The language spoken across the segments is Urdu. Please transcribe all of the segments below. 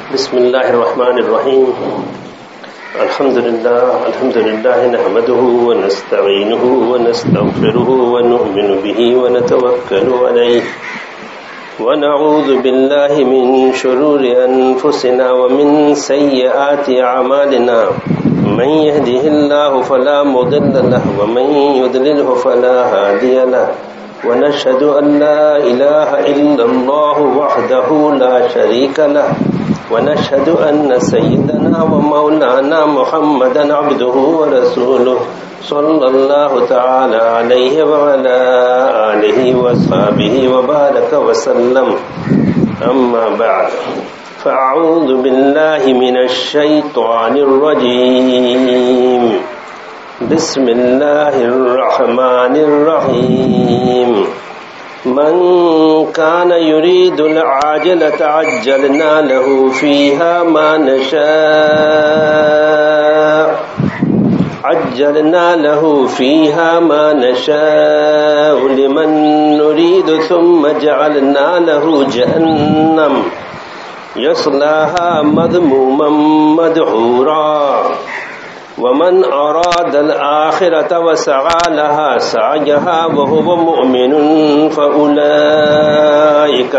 بسم الله الرحمن الرحيم. الحمد لله نحمده ونستعينه ونستغفره ونؤمن به ونتوكل عليه ونعوذ بالله من شرور أنفسنا ومن سيئات أعمالنا. من يهده الله فلا مضل له ومن يضلله فلا هادي له ونشهد أن لا إله إلا الله وحده لا شريك له ونشهد أن سيدنا ومولانا محمدا عبده ورسوله صلى الله تعالى عليه وعلى آله وصحبه وبارك وسلم. أما بعد فأعوذ بالله من الشيطان الرجيم. بسم الله الرحمن الرحيم. من كان يريد العاجلة عجلنا له فيها ما نشاء لمن نريد ثم جعلنا له جهنم يصلاها مذموما مدحورا ومن أراد الآخرة وسعى لها سعيها وهو مؤمن فأولئك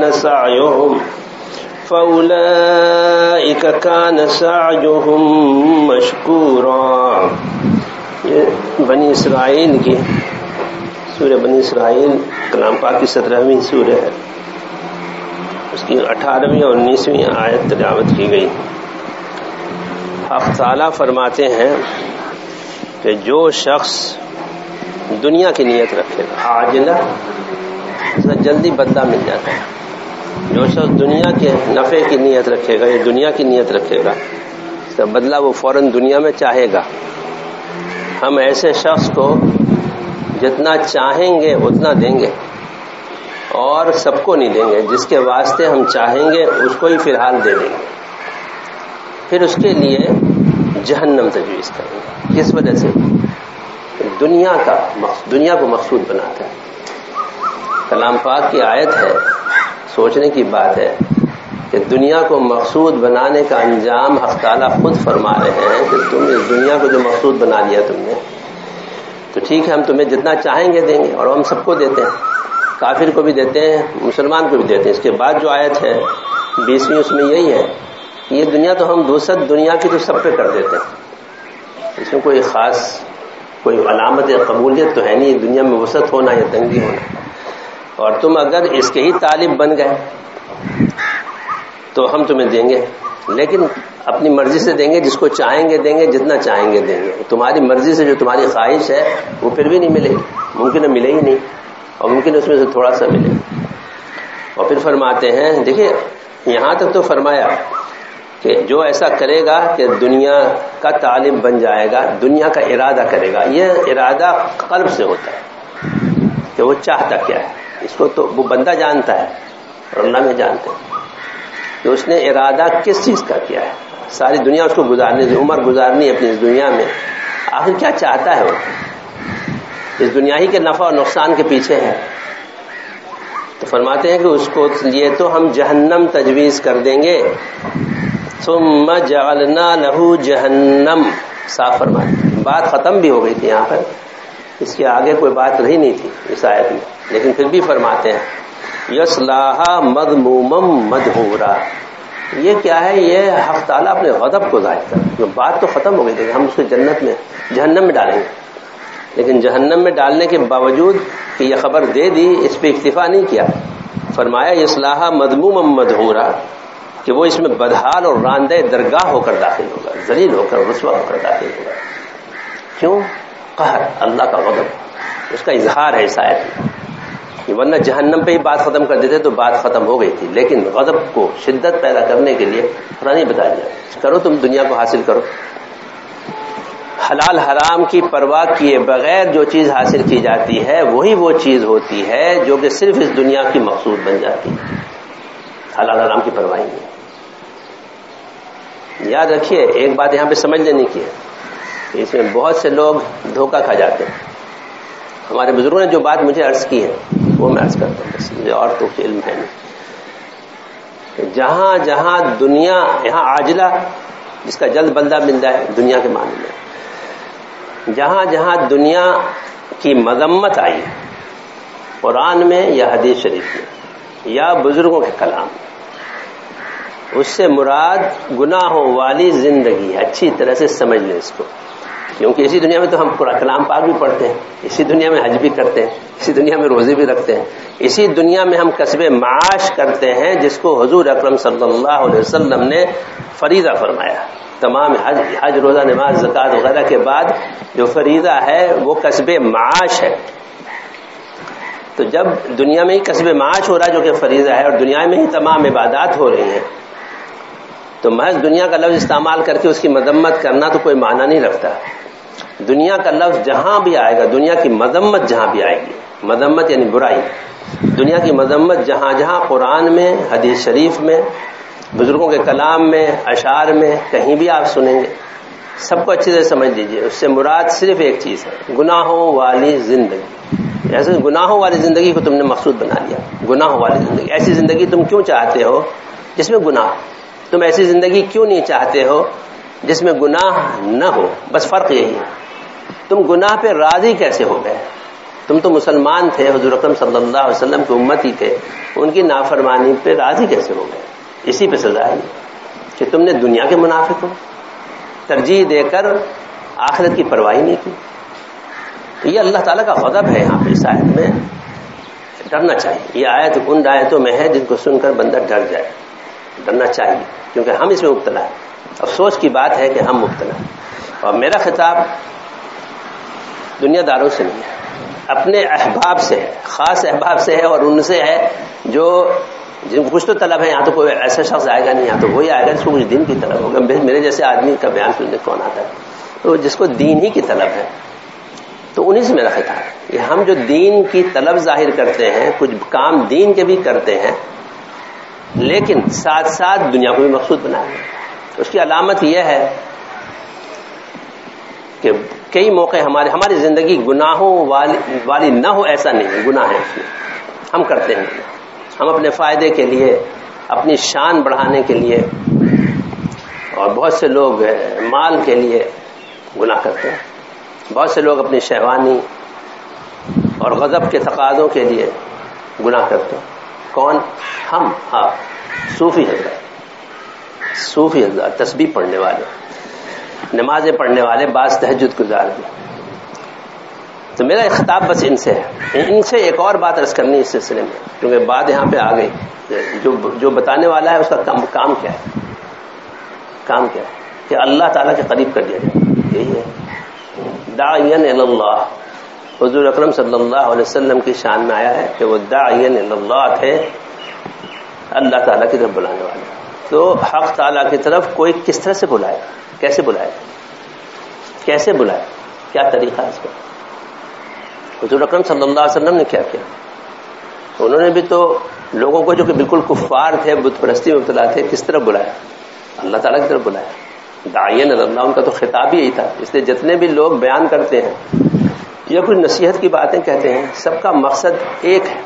كان سعيهم مشكورا. یہ بنی اسرائیل کی سورہ بنی اسرائیل کلام پاک کی 17ویں سورہ ہے. اس کی 18ویں اور 19ویں آیت تلاوت کی گئی. حق تعالیٰ فرماتے ہیں کہ جو شخص دنیا کی نیت رکھے گا، عاجلہ جلدی بدلہ مل جاتا ہے. جو شخص دنیا کے نفع کی نیت رکھے گا یا دنیا کی نیت رکھے گا تو بدلہ وہ فوراً دنیا میں چاہے گا. ہم ایسے شخص کو جتنا چاہیں گے اتنا دیں گے اور سب کو نہیں دیں گے. جس کے واسطے ہم چاہیں گے اس کو ہی فی الحال دے دیں گے، پھر اس کے لیے جہنم تجویز کریں گے. کس وجہ سے؟ دنیا کو مقصود بناتا ہے. کلام پاک کی آیت ہے، سوچنے کی بات ہے کہ دنیا کو مقصود بنانے کا انجام حق تعالیٰ خود فرما رہے ہیں کہ تم اس دنیا کو جو مقصود بنا لیا تم نے، تو ٹھیک ہے ہم تمہیں جتنا چاہیں گے دیں گے، اور ہم سب کو دیتے ہیں، کافر کو بھی دیتے ہیں، مسلمان کو بھی دیتے ہیں. اس کے بعد جو آیت ہے 20ویں، اس میں یہی ہے کہ یہ دنیا تو ہم وسعت دنیا کی تو سب پہ کر دیتے ہیں. اس میں کوئی خاص کوئی علامت یا قبولیت تو ہے نہیں دنیا میں وسعت ہونا یا تنگی ہونا. اور تم اگر اس کے ہی طالب بن گئے تو ہم تمہیں دیں گے، لیکن اپنی مرضی سے دیں گے، جس کو چاہیں گے دیں گے، جتنا چاہیں گے دیں گے. تمہاری مرضی سے جو تمہاری خواہش ہے وہ پھر بھی نہیں ملے گی، ممکن ہے ملے ہی نہیں، اور ممکن ہے اس میں سے تھوڑا سا ملے. اور پھر فرماتے ہیں، دیکھیں یہاں تک تو فرمایا کہ جو ایسا کرے گا کہ دنیا کا طالب بن جائے گا، دنیا کا ارادہ کرے گا. یہ ارادہ قلب سے ہوتا ہے کہ وہ چاہتا کیا ہے. اس کو تو وہ بندہ جانتا ہے اور اللہ میں جانتے ہیں کہ اس نے ارادہ کس چیز کا کیا ہے. ساری دنیا اس کو گزارنی، عمر گزارنی اپنی اس دنیا میں، آخر کیا چاہتا ہے وہ؟ اس دنیا ہی کے نفع اور نقصان کے پیچھے ہے. تو فرماتے ہیں کہ اس کو یہ تو ہم جہنم تجویز کر دیں گے. ثم جعلنا له جہنم، صاف فرماتے ہیں. بات ختم بھی ہو گئی تھی یہاں پر، اس کے آگے کوئی بات رہی نہیں تھی اس آیت میں، لیکن پھر بھی فرماتے ہیں یصلاھا مذموما مدحورا. یہ کیا ہے؟ یہ حق تعالیٰ اپنے غضب کو ظاہر کر. بات تو ختم ہو گئی تھی، ہم اس کو جہنم میں ڈالیں گے، لیکن جہنم میں ڈالنے کے باوجود کہ یہ خبر دے دی، اس پہ اکتفا نہیں کیا. فرمایا یصلاھا مذموما مدحورا، کہ وہ اس میں بدحال اور راندہ درگاہ ہو کر داخل ہوگا، ذلیل ہو کر رسوا ہو کر داخل ہوگا. کیوں؟ قہر، اللہ کا غضب، اس کا اظہار ہے اس آیت میں. ورنہ جہنم پہ ہی بات ختم کر دیتے تو بات ختم ہو گئی تھی، لیکن غضب کو شدت پیدا کرنے کے لیے قرآن بتا دیا کرو تم دنیا کو حاصل کرو. حلال حرام کی پرواہ کیے بغیر جو چیز حاصل کی جاتی ہے وہی وہ چیز ہوتی ہے جو کہ صرف اس دنیا کی مقصود بن جاتی ہے. حلال حرام کی پرواہ نہیں. یاد رکھیے ایک بات یہاں پہ سمجھ لینے کی ہے، اس میں بہت سے لوگ دھوکہ کھا جاتے ہیں. ہمارے بزرگوں نے جو بات مجھے عرض کی ہے وہ میں عرض کرتا ہوں، بس مجھے اور تو علم ہے نہیں. جہاں جہاں دنیا، یہاں عاجلہ جس کا جلد بندہ ملتا ہے دنیا کے معنی میں، جہاں جہاں دنیا کی مذمت آئی قرآن میں یا حدیث شریف میں یا بزرگوں کے کلام میں، اس سے مراد گناہوں والی زندگی ہے. اچھی طرح سے سمجھ لیں اس کو، کیونکہ اسی دنیا میں تو ہم قرآن کلام پاک بھی پڑھتے ہیں، اسی دنیا میں حج بھی کرتے ہیں، اسی دنیا میں روزے بھی رکھتے ہیں، اسی دنیا میں ہم کسب معاش کرتے ہیں جس کو حضور اکرم صلی اللہ علیہ وسلم نے فریضہ فرمایا. تمام حج روزہ نماز زکوٰۃ وغیرہ کے بعد جو فریضہ ہے وہ کسب معاش ہے. تو جب دنیا میں ہی کسب معاش ہو رہا ہے جو کہ فریضہ ہے، اور دنیا میں ہی تمام عبادات ہو رہی ہیں، تو محض دنیا کا لفظ استعمال کر کے اس کی مذمت کرنا تو کوئی معنی نہیں رکھتا. دنیا کا لفظ جہاں بھی آئے گا، دنیا کی مذمت جہاں بھی آئے گی، مذمت یعنی برائی، دنیا کی مذمت جہاں جہاں قرآن میں، حدیث شریف میں، بزرگوں کے کلام میں، اشعار میں کہیں بھی آپ سنیں گے، سب کو اچھی طرح سمجھ لیجئے. اس سے مراد صرف ایک چیز ہے، گناہوں والی زندگی. ایسے گناہوں والی زندگی کو تم نے مقصود بنا لیا. گناہوں والی زندگی، ایسی زندگی تم کیوں چاہتے ہو جس میں گناہ؟ تم ایسی زندگی کیوں نہیں چاہتے ہو جس میں گناہ نہ ہو؟ بس فرق یہی ہے. تم گناہ پہ راضی کیسے ہو گئے؟ تم تو مسلمان تھے، حضور اکرم صلی اللہ علیہ وسلم کے امتی تھے، ان کی نافرمانی پہ راضی کیسے ہو گئے؟ اسی پہ سزا ہے کہ تم نے دنیا کے منافق ہو، ترجیح دے کر آخرت کی پرواہ نہیں کی. تو یہ اللہ تعالیٰ کا غضب ہے. یہاں پہ اس آیت میں ڈرنا چاہیے. یہ آیت ان آیتوں میں ہے جن کو سن کر بندہ ڈر جائے. ڈرنا چاہیے کیونکہ ہم اس میں مبتلا ہیں. افسوس کی بات ہے کہ ہم مبتلا ہیں. اور میرا خطاب دنیا داروں سے نہیں ہے، اپنے احباب سے ہے، خاص احباب سے ہے، اور ان سے ہے جو جن کو کچھ تو طلب ہے. یہاں تو کوئی ایسا شخص آئے گا نہیں، یہاں تو وہی آئے گا جس کو کچھ دین کی طلب ہوگا. میرے جیسے آدمی کا بیان سننے کون آتا ہے؟ تو جس کو دین ہی کی طلب ہے، تو انہیں سے میرا خطاب ہے. یہ ہم جو دین کی طلب ظاہر کرتے ہیں، کچھ کام دین کے بھی کرتے ہیں، لیکن ساتھ ساتھ دنیا کو بھی مقصود بنائیں. اس کی علامت یہ ہے کہ کئی موقع ہماری زندگی گناہوں والی نہ ہو، ایسا نہیں ہے. گناہ ہے اس میں، ہم کرتے ہیں. ہم اپنے فائدے کے لیے، اپنی شان بڑھانے کے لیے، اور بہت سے لوگ مال کے لیے گناہ کرتے ہیں. بہت سے لوگ اپنی شہوانی اور غضب کے تقاضوں کے لیے گناہ کرتے ہیں. کون؟ ہم. ہاں، صوفی حضرات، تسبیح پڑھنے والے، نمازیں پڑھنے والے، بعض تہجد گزار بھی. تو میرا خطاب بس ان سے ہے. ان سے ایک اور بات عرض کرنی اس سلسلے میں، کیونکہ بات یہاں پہ آ گئی. جو بتانے والا ہے اس کا کام کیا ہے؟ کام کیا ہے؟ کہ اللہ تعالیٰ کے قریب کر دیا جائے. یہی ہے. داعین الی اللہ. حضور اکرم صلی اللہ علیہ وسلم کی شان میں آیا ہے کہ وہ داعین الی اللہ تھے، اللہ تعالیٰ کی طرف بلانے والے. تو حق تعالیٰ کی طرف کوئی کس طرح سے بلائے؟ کیسے بلائے؟ کیسے بلائے؟ کیا طریقہ ہے اس کا؟ حضور اکرم صلی اللہ علیہ وسلم نے کیا کیا؟ انہوں نے بھی تو لوگوں کو جو کہ بالکل کفار تھے، بت پرستی میں مبتلا تھے، کس طرح بلایا؟ اللہ تعالیٰ کی طرف بلایا. داعین اللہ، ان کا تو خطاب ہی یہی تھا. اس لیے جتنے بھی لوگ بیان کرتے ہیں یا کچھ نصیحت کی باتیں کہتے ہیں، سب کا مقصد ایک ہے،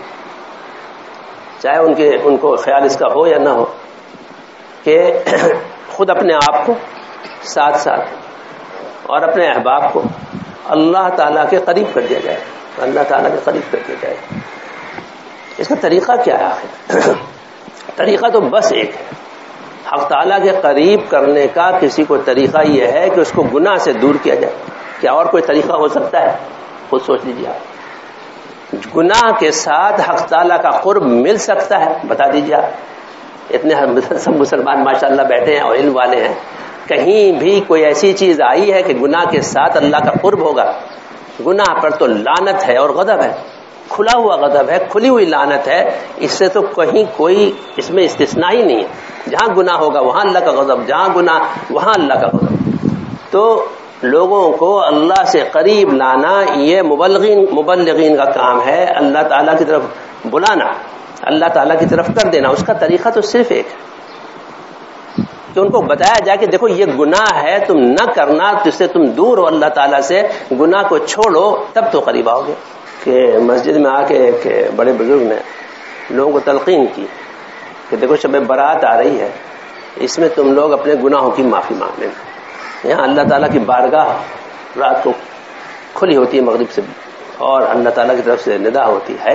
چاہے ان کو خیال اس کا ہو یا نہ ہو، کہ خود اپنے آپ کو، ساتھ ساتھ اور اپنے احباب کو اللہ تعالیٰ کے قریب کر دیا جائے. اللہ تعالیٰ کے قریب کر دیا جائے. اس کا طریقہ کیا ہے آخر؟ طریقہ تو بس ایک ہے. حق تعالیٰ کے قریب کرنے کا کسی کو طریقہ یہ ہے کہ اس کو گناہ سے دور کیا جائے. کیا اور کوئی طریقہ ہو سکتا ہے؟ خود سوچ لیجیے آپ. گناہ کے ساتھ حق تعالیٰ کا قرب مل سکتا ہے؟ بتا دیجیے آپ. اتنے سب مسلمان ماشاءاللہ بیٹھے ہیں اور علم والے ہیں، کہیں بھی کوئی ایسی چیز آئی ہے کہ گناہ کے ساتھ اللہ کا قرب ہوگا؟ گناہ پر تو لعنت ہے اور غضب ہے، کھلا ہوا غضب ہے، کھلی ہوئی لعنت ہے. اس سے تو کہیں کوئی اس میں استثناء ہی نہیں ہے. جہاں گناہ ہوگا وہاں اللہ کا غضب، جہاں گناہ وہاں اللہ کا غضب. تو لوگوں کو اللہ سے قریب لانا یہ مبلغین کا کام ہے. اللہ تعالیٰ کی طرف بلانا، اللہ تعالیٰ کی طرف کر دینا. اس کا طریقہ تو صرف ایک ہے کہ ان کو بتایا جائے کہ دیکھو یہ گناہ ہے، تم نہ کرنا، جس سے تم دور ہو اللہ تعالیٰ سے. گناہ کو چھوڑو تب تو قریب آؤ گے. کہ مسجد میں آ کے ایک بڑے بزرگ نے لوگوں کو تلقین کی کہ دیکھو شب برات آ رہی ہے، اس میں تم لوگ اپنے گناہوں کی معافی مانگ لینا. یہاں اللہ تعالیٰ کی بارگاہ رات کو کھلی ہوتی ہے مغرب سے، اور اللہ تعالیٰ کی طرف سے ندا ہوتی ہے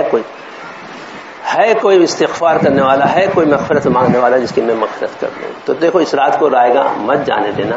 کوئی استغفار کرنے والا ہے، کوئی مغفرت مانگنے والا جس کی میں مغفرت کر دوں. تو دیکھو اس رات کو رائے گاہ مت جانے دینا،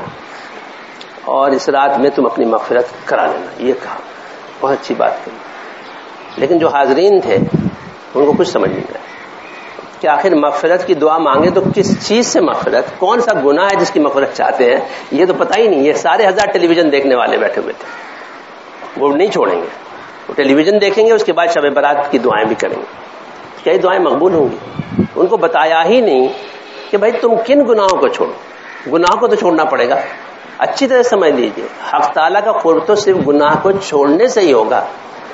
اور اس رات میں تم اپنی مغفرت کرا لینا. یہ کہا، بہت اچھی بات کہی. لیکن جو حاضرین تھے ان کو کچھ سمجھ نہیں آیا کہ آخر مغفرت کی دعا مانگے تو کس چیز سے مغفرت، کون سا گناہ ہے جس کی مغفرت چاہتے ہیں، یہ تو پتہ ہی نہیں. یہ سارے ہزار ٹیلی ویژن دیکھنے والے بیٹھے ہوئے تھے، وہ نہیں چھوڑیں گے. وہ ٹیلی ویژن دیکھیں گے، اس کے بعد شب برات کی دعائیں بھی کریں گے. کئی دعائیں مقبول ہوں گی. ان کو بتایا ہی نہیں کہ بھائی تم کن گناہوں کو چھوڑو. گناہ کو تو چھوڑنا پڑے گا. اچھی طرح سمجھ لیجئے، حق تعالیٰ کا قرب تو صرف گناہ کو چھوڑنے سے ہی ہوگا،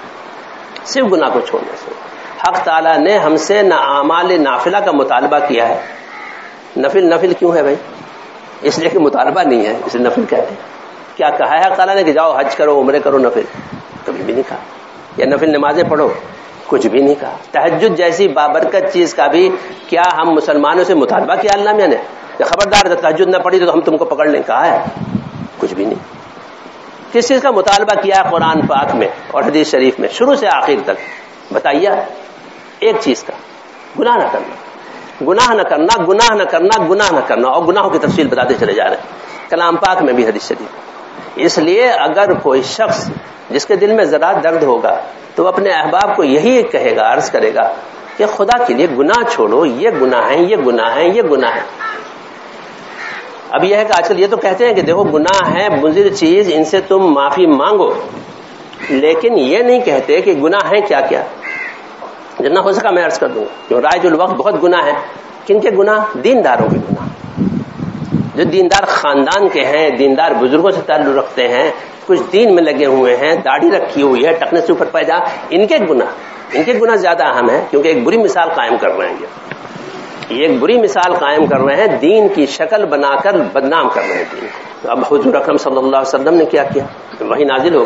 صرف گناہ کو چھوڑنے سے. حق تعالیٰ نے ہم سے نہ اعمال نافلہ کا مطالبہ کیا ہے. نفل کیوں ہے بھائی؟ اس لیے کہ مطالبہ نہیں ہے، اسے نفل کہتے ہیں. کیا کہا ہے حق تعالیٰ نے کہ جاؤ حج کرو، عمرے کرو؟ نفل کبھی بھی نہیں کہا. یا نفل نمازیں پڑھو؟ کچھ بھی نہیں کہا. تہجد جیسی بابرکت چیز کا بھی کیا ہم مسلمانوں سے مطالبہ کیا اللہ میاں نے کہ خبردار تہجد نہ پڑھی تو ہم تم کو پکڑ لیں؟ کہا ہے؟ کچھ بھی نہیں. کس چیز کا مطالبہ کیا ہے قرآن پاک میں اور حدیث شریف میں شروع سے آخر تک؟ بتائیے. ایک چیز کا، گناہ نہ کرنا، گناہ نہ کرنا، گناہ نہ کرنا، گناہ نہ کرنا. اور گناہوں کی تفصیل بتاتے چلے جا رہے ہیں کلام پاک میں بھی، حدیث شریف. اس لیے اگر کوئی شخص جس کے دل میں ذرا درد ہوگا تو وہ اپنے احباب کو یہی کہے گا، عرض کرے گا کہ خدا کے لیے گناہ چھوڑو، یہ گناہ ہیں، یہ گناہ ہیں، یہ گناہ ہیں. اب یہ ہے کہ آج کل یہ تو کہتے ہیں کہ دیکھو گناہ ہے مضر چیز، ان سے تم معافی مانگو، لیکن یہ نہیں کہتے کہ گناہ ہیں کیا کیا. جتنا ہو سکا میں عرض کر دوں کہ رائج الوقت بہت گناہ ہے. کن کے گناہ؟ دینداروں کے گناہ. جو دیندار خاندان کے ہیں، دیندار بزرگوں سے تعلق رکھتے ہیں، کچھ دین میں لگے ہوئے ہیں، داڑھی رکھی ہوئی ہے، ٹکنے سے اوپر پیدا، ان کے گناہ زیادہ اہم ہیں، کیونکہ ایک بری مثال قائم کر رہے ہیں. یہ ایک بری مثال قائم کر رہے ہیں، دین کی شکل بنا کر بدنام کر رہے ہیں دین کو. اب حضور اکرم صلی اللہ علیہ وسلم نے کیا کیا؟ وہی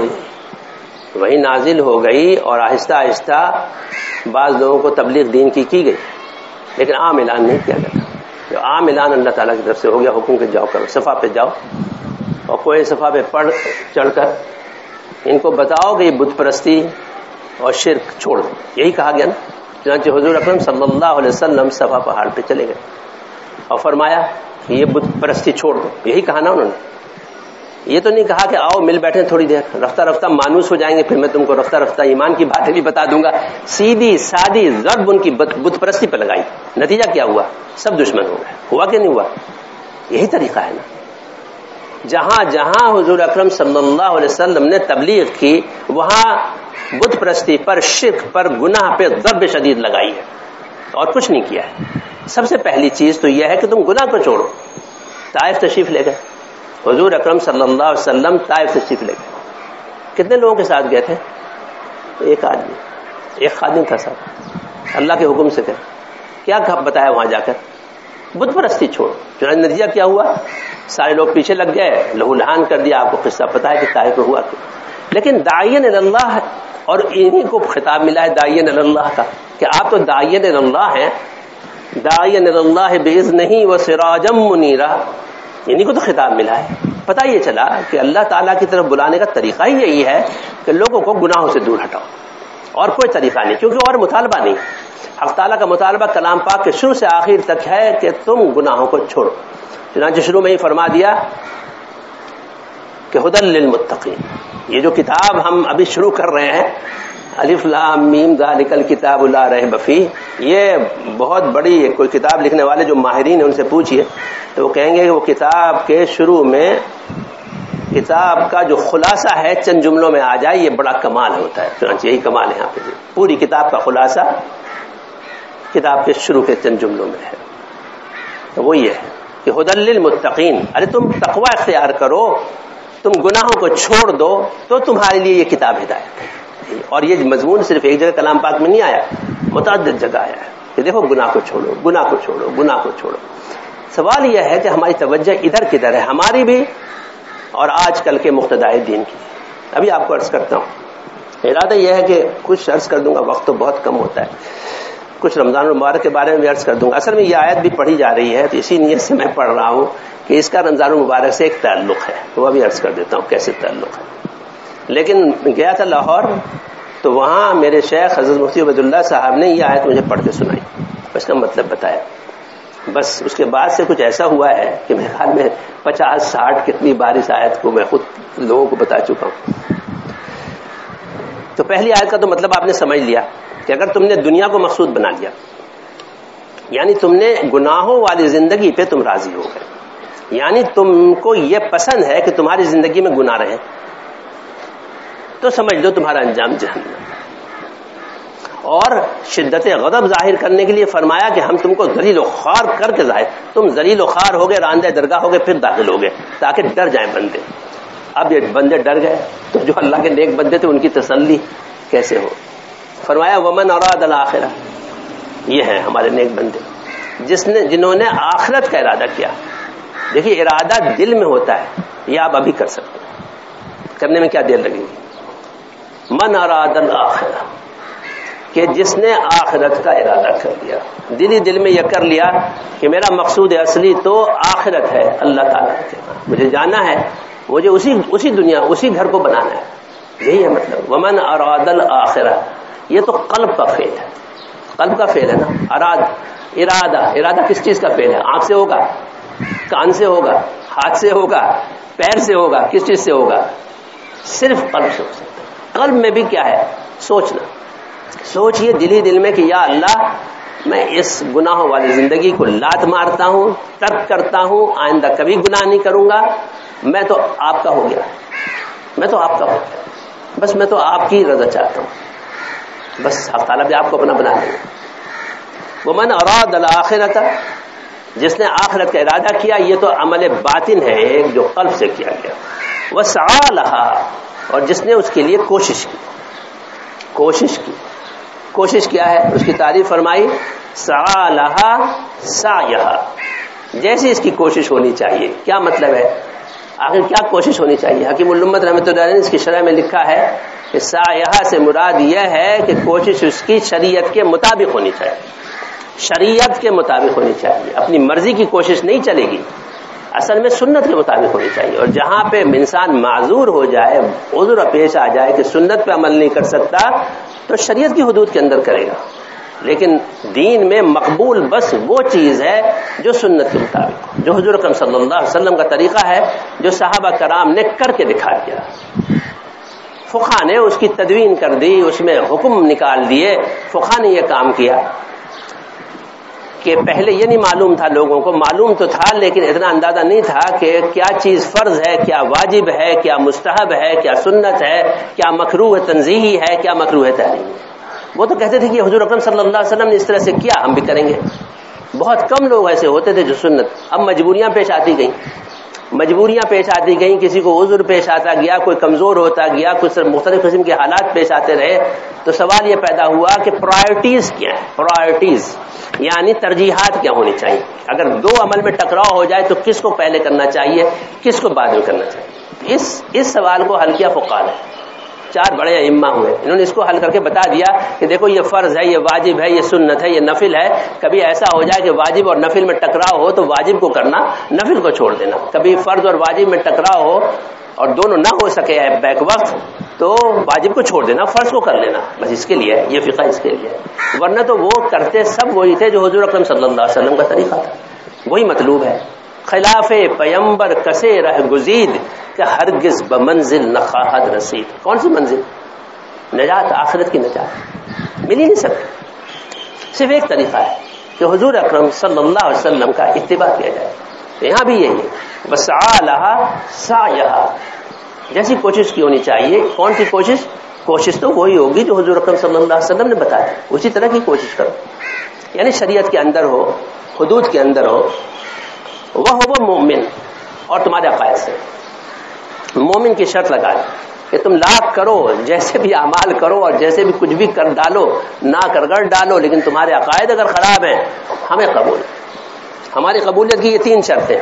نازل ہو گئی اور آہستہ آہستہ بعض لوگوں کو تبلیغ دین کی گئی، لیکن عام اعلان نہیں کیا گیا. جو عام اعلان اللہ تعالیٰ کی طرف سے ہو گیا، حکم کے جاؤ کرو، صفحہ پہ جاؤ اور کوئی صفحہ پہ پڑھ چڑھ کر ان کو بتاؤ کہ یہ بت پرستی اور شرک چھوڑ دو. یہی کہا گیا نا. چنانچہ حضور اکرم صلی اللہ علیہ وسلم صفا پہاڑ پہ چلے گئے اور فرمایا کہ یہ بت پرستی چھوڑ دو. یہی کہا نا انہوں نے. یہ تو نہیں کہا کہ آؤ مل بیٹھے تھوڑی دیر، رفتہ رفتہ مانوس ہو جائیں گے، پھر میں تم کو رفتہ رفتہ ایمان کی باتیں بھی بتا دوں گا. سیدھی سادی ضرب ان کی بت پرستی پہ لگائی. نتیجہ کیا ہوا؟ سب دشمن ہو گئے. ہوا کہ نہیں ہوا؟ یہی طریقہ ہے نا. جہاں جہاں حضور اکرم صلی اللہ علیہ وسلم نے تبلیغ کی، وہاں بت پرستی پر، شرک پر، گناہ پہ ضرب شدید لگائی ہے اور کچھ نہیں کیا ہے. سب سے پہلی چیز تو یہ ہے کہ تم گناہ کو چھوڑو. طائف تشریف لے گئے حضور اکرم صلی اللہ علیہ وسلم، طائف تشریف لے گئے. کتنے لوگوں کے ساتھ گئے تھے؟ ایک آدمی، ایک خادم تھا صاحب. اللہ کے حکم سے گئے. کیا بتایا وہاں جا کر؟ بت پرستی چھوڑو. چنانچہ نتیجہ کیا ہوا؟ سارے لوگ پیچھے لگ گئے، لہو لہان کر دیا. آپ کو قصہ پتا ہے کہ طائف میں ہوا کیا. لیکن داعین اللہ، اور انہی کو خطاب ملا ہے داعین اللہ کا کہ آپ تو داعین اللہ ہیں. داعین اللہ باذنہ وسراجا منیرا، انہی کو تو خطاب ملا ہے. پتہ یہ چلا کہ اللہ تعالیٰ کی طرف بلانے کا طریقہ ہی یہی ہے کہ لوگوں کو گناہوں سے دور ہٹاؤ، اور کوئی طریقہ نہیں، کیونکہ اور مطالبہ نہیں. حق تعالیٰ کا مطالبہ کلام پاک کے شروع سے آخر تک ہے کہ تم گناہوں کو چھوڑو. چنانچہ شروع میں ہی فرما دیا کہ ہدی للمتقین. یہ جو کتاب ہم ابھی شروع کر رہے ہیں، الف لام میم ذالک الکتاب لا ریب فیہ، یہ بہت بڑی ہے. کوئی کتاب لکھنے والے جو ماہرین ہیں ان سے پوچھئے تو وہ کہیں گے کہ وہ کتاب کے شروع میں کتاب کا جو خلاصہ ہے چند جملوں میں آ جائے، یہ بڑا کمال ہوتا ہے. چنانچہ یہی کمال ہے یہاں پہ. پوری کتاب کا خلاصہ کتاب کے شروع کے چند جملوں میں ہے. تو وہ یہ ہے کہ ہدی للمتقین. ارے تم تقوی اختیار کرو، تم گناہوں کو چھوڑ دو تو تمہارے لیے یہ کتاب ہدایت ہے. اور یہ مضمون صرف ایک جگہ کلام پاک میں نہیں آیا، متعدد جگہ آیا ہے کہ دیکھو گناہ کو چھوڑو، گناہ کو چھوڑو، گناہ کو چھوڑو. سوال یہ ہے کہ ہماری توجہ ادھر کدھر ہے، ہماری بھی اور آج کل کے مقتدائے دین کی. ابھی آپ کو عرض کرتا ہوں. ارادہ یہ ہے کہ کچھ عرض کر دوں گا، وقت تو بہت کم ہوتا ہے. کچھ رمضان المبارک کے بارے میں بھی عرض کر دوں گا. اصل میں یہ آیت بھی پڑھی جا رہی ہے تو اسی نیت سے میں پڑھ رہا ہوں کہ اس کا رمضان المبارک سے ایک تعلق ہے, وہ بھی عرض کر دیتا ہوں کیسے تعلق ہے. لیکن گیا تھا لاہور تو وہاں میرے شیخ حضرت مفتی عبید اللہ صاحب نے یہ آیت مجھے پڑھ کے سنائی, اس کا مطلب بتایا. بس اس کے بعد سے کچھ ایسا ہوا ہے کہ میرے خیال میں 50-60 کتنی بار اس آیت کو میں خود لوگوں کو بتا چکا ہوں. تو پہلی آیت کا تو مطلب آپ نے سمجھ لیا کہ اگر تم نے دنیا کو مقصود بنا لیا, یعنی تم نے گناہوں والی زندگی پہ تم راضی ہو گئے, یعنی تم کو یہ پسند ہے کہ تمہاری زندگی میں گناہ رہے, تو سمجھ لو تمہارا انجام جہنم. اور شدت غضب ظاہر کرنے کے لیے فرمایا کہ ہم تم کو ذلیل و خوار کر کے ظاہر, تم ذلیل و خوار ہو گئے, راندہ درگاہ ہو گئے, پھر داخل ہو گئے تاکہ ڈر جائیں بندے. اب یہ بندے ڈر گئے تو جو اللہ کے نیک بندے تھے ان کی تسلی کیسے ہو. فرمایا ومن اراد الاخرہ, یہ ہیں ہمارے نیک بندے جنہوں نے آخرت کا ارادہ کیا. دیکھیے ارادہ دل میں ہوتا ہے, یہ آپ ابھی کر سکتے ہیں, کرنے میں کیا دیر لگے گی. من اراد الاخرہ, کہ جس نے آخرت کا ارادہ کر لیا, دل میں یہ کر لیا کہ میرا مقصود اصلی تو آخرت ہے, اللہ تعالیٰ کے مجھے جانا ہے, مجھے اسی دنیا اسی گھر کو بنانا ہے, یہی ہے مطلب. ومن اراد الاخرہ, یہ تو قلب کا فعل ہے, قلب کا فعل ہے نا. ارادہ کس چیز کا فعل ہے؟ آنکھ سے ہوگا, کان سے ہوگا, ہاتھ سے ہوگا, پیر سے ہوگا, کس چیز سے ہوگا؟ صرف قلب سے ہو سکتا ہے. قلب میں بھی کیا ہے؟ سوچنا. سوچئے دل میں کہ یا اللہ میں اس گناہوں والی زندگی کو لات مارتا ہوں, ترک کرتا ہوں, آئندہ کبھی گناہ نہیں کروں گا, میں تو آپ کا ہو گیا, میں تو آپ کا ہو گیا, بس میں تو آپ کی رضا چاہتا ہوں, بس اللہ تعالیٰ بھی آپ کو اپنا بنا لیں گے. ومن اراد الاخرۃ, جس نے آخرت کا ارادہ کیا, یہ تو عمل باطن ہے ایک جو قلب سے کیا گیا. وسعی لها, اور جس نے اس کے لیے کوشش کی. کوشش کیا ہے اس کی تعریف فرمائی, سعی لها سعیها, جیسے اس کی کوشش ہونی چاہیے. کیا مطلب ہے؟ آخر کیا کوشش ہونی چاہیے؟ حکیم الامت رحمۃ اللہ علیہ نے اس کی شرح میں لکھا ہے کہ سعیها سے مراد یہ ہے کہ کوشش اس کی شریعت کے مطابق ہونی چاہیے, شریعت کے مطابق ہونی چاہیے. اپنی مرضی کی کوشش نہیں چلے گی, اصل میں سنت کے مطابق ہونی چاہیے. اور جہاں پہ انسان معذور ہو جائے, عذر پیش آ جائے کہ سنت پہ عمل نہیں کر سکتا, تو شریعت کی حدود کے اندر کرے گا. لیکن دین میں مقبول بس وہ چیز ہے جو سنت کے مطابق, جو حضور اکرم صلی اللہ علیہ وسلم کا طریقہ ہے, جو صحابہ کرام نے کر کے دکھا دیا. فقہ نے اس کی تدوین کر دی, اس میں حکم نکال دیے. فقہ نے یہ کام کیا کہ پہلے یہ نہیں معلوم تھا لوگوں کو, معلوم تو تھا لیکن اتنا اندازہ نہیں تھا کہ کیا چیز فرض ہے, کیا واجب ہے, کیا مستحب ہے, کیا سنت ہے, کیا مکروہ تنزیہی ہے, کیا مکروہ تحریمی. وہ تو کہتے تھے کہ حضور اکرم صلی اللہ علیہ وسلم نے اس طرح سے کیا, ہم بھی کریں گے. بہت کم لوگ ایسے ہوتے تھے جو سنت. اب مجبوریاں پیش آتی گئیں, کسی کو عذر پیش آتا گیا, کوئی کمزور ہوتا گیا, کچھ مختلف قسم کے حالات پیش آتے رہے, تو سوال یہ پیدا ہوا کہ پرائرٹیز کیا ہے. پرائرٹیز یعنی ترجیحات کیا ہونی چاہیے. اگر دو عمل میں ٹکراؤ ہو جائے تو کس کو پہلے کرنا چاہیے, کس کو بعد میں کرنا چاہیے. اس سوال کو حل کیا فقہاء نے. 4 بڑے ائمہ ہوئے, انہوں نے اس کو حل کر کے بتا دیا کہ دیکھو یہ فرض ہے, یہ واجب ہے, یہ سنت ہے, یہ نفل ہے. کبھی ایسا ہو جائے کہ واجب اور نفل میں ٹکراؤ ہو تو واجب کو کرنا, نفل کو چھوڑ دینا. کبھی فرض اور واجب میں ٹکراؤ ہو اور دونوں نہ ہو سکے بیک وقت تو واجب کو چھوڑ دینا, فرض کو کر لینا. بس اس کے لیے ہے, یہ فقہ اس کے لیے ہے. ورنہ تو وہ کرتے سب وہی تھے جو حضور اکرم صلی اللہ علیہ وسلم کا طریقہ تھا. وہی مطلوب ہے. خلاف پیمبر کسے رہ گزید کہ ہرگز بمنزل نہ خواہد رسید. کون سی منزل؟ نجات, آخرت کی نجات مل ہی نہیں سکتی. صرف ایک طریقہ ہے کہ حضور اکرم صلی اللہ علیہ وسلم کا اتباع کیا جائے. یہاں بھی یہی ہے, وسعی لها سعیها, جیسی کوشش کی ہونی چاہیے. کون سی کوشش؟ کوشش تو وہی ہوگی جو حضور اکرم صلی اللہ علیہ وسلم نے بتایا, اسی طرح کی کوشش کرو. یعنی شریعت کے اندر ہو, حدود کے اندر ہو. وہ مومن, اور تمہارے عقائد سے مومن کی شرط لگا کہ تم لاکھ کرو, جیسے بھی اعمال کرو اور جیسے بھی کچھ بھی کر ڈالو, نہ کر گڑ ڈالو, لیکن تمہارے عقائد اگر خراب ہیں ہمیں قبول. ہماری قبولیت کی یہ 3 شرطیں.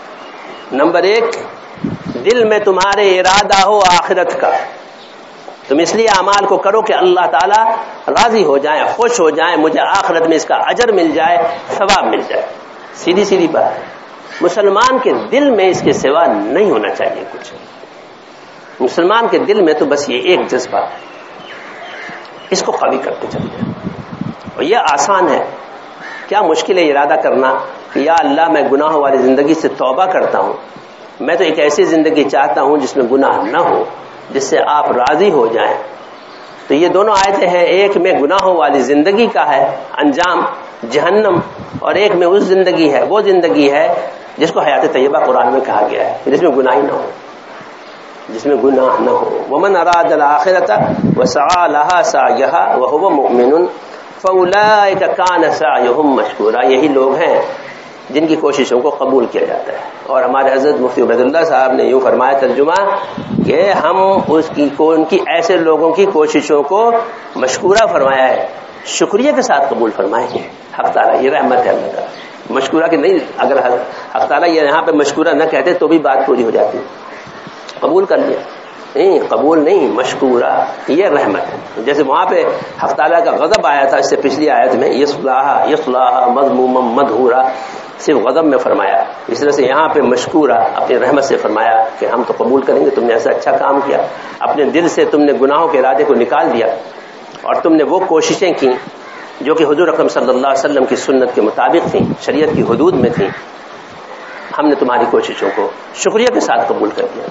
نمبر 1, دل میں تمہارے ارادہ ہو آخرت کا, تو تم اس لیے اعمال کو کرو کہ اللہ تعالیٰ راضی ہو جائیں، خوش ہو جائیں، مجھے آخرت میں اس کا اجر مل جائے، ثواب مل جائے. سیدھی سیدھی بات ہے. مسلمان کے دل میں اس کے سوا نہیں ہونا چاہیے کچھ. مسلمان کے دل میں تو بس یہ ایک جذبہ ہے، اس کو قوی کرتے چلتے. اور یہ آسان ہے، کیا مشکل ہے ارادہ کرنا کہ یا اللہ میں گناہوں والی زندگی سے توبہ کرتا ہوں، میں تو ایک ایسی زندگی چاہتا ہوں جس میں گناہ نہ ہو، جس سے آپ راضی ہو جائیں. تو یہ دونوں آیتیں ہیں، ایک میں گناہوں والی زندگی کا ہے انجام جہنم، اور ایک میں اس زندگی ہے، وہ زندگی ہے جس کو حیات طیبہ قرآن میں کہا گیا ہے، جس میں گناہ نہ ہو، جس میں گناہ نہ ہو. ومن اراد الآخرۃ وسعى لها سعيها وهو مؤمن فاولئك كان سعيهم مشکورا. یہی لوگ ہیں جن کی کوششوں کو قبول کیا جاتا ہے. اور ہمارے حضرت مفتی عبید اللہ صاحب نے یوں فرمایا ترجمہ کہ ہم ان کی ایسے لوگوں کی کوششوں کو مشکورہ فرمایا ہے، شکریہ کے ساتھ قبول فرمائیں گے. حق تعالیٰ یہ رحمت ہے اللہ کا. مشکورہ کہ نہیں، اگر حق تعالیٰ یہ یہاں پہ مشکورہ نہ کہتے تو بھی بات پوری ہو جاتی. قبول کر لیا، نہیں قبول نہیں، مشکورہ یہ رحمت ہے. جیسے وہاں پہ حق تعالیٰ کا غضب آیا تھا اس سے پچھلی آیت میں، یصلاھا مذموما مدحورا، صرف غضب میں فرمایا. اس طرح سے یہاں پہ مشکورہ اپنی رحمت سے فرمایا کہ ہم تو قبول کریں گے، تم نے ایسا اچھا کام کیا، اپنے دل سے تم نے گناہوں کے ارادے کو نکال دیا اور تم نے وہ کوششیں کی جو کہ حضور اکرم صلی اللہ علیہ وسلم کی سنت کے مطابق تھیں، شریعت کی حدود میں تھیں. ہم نے تمہاری کوششوں کو شکریہ کے ساتھ قبول کر دیا.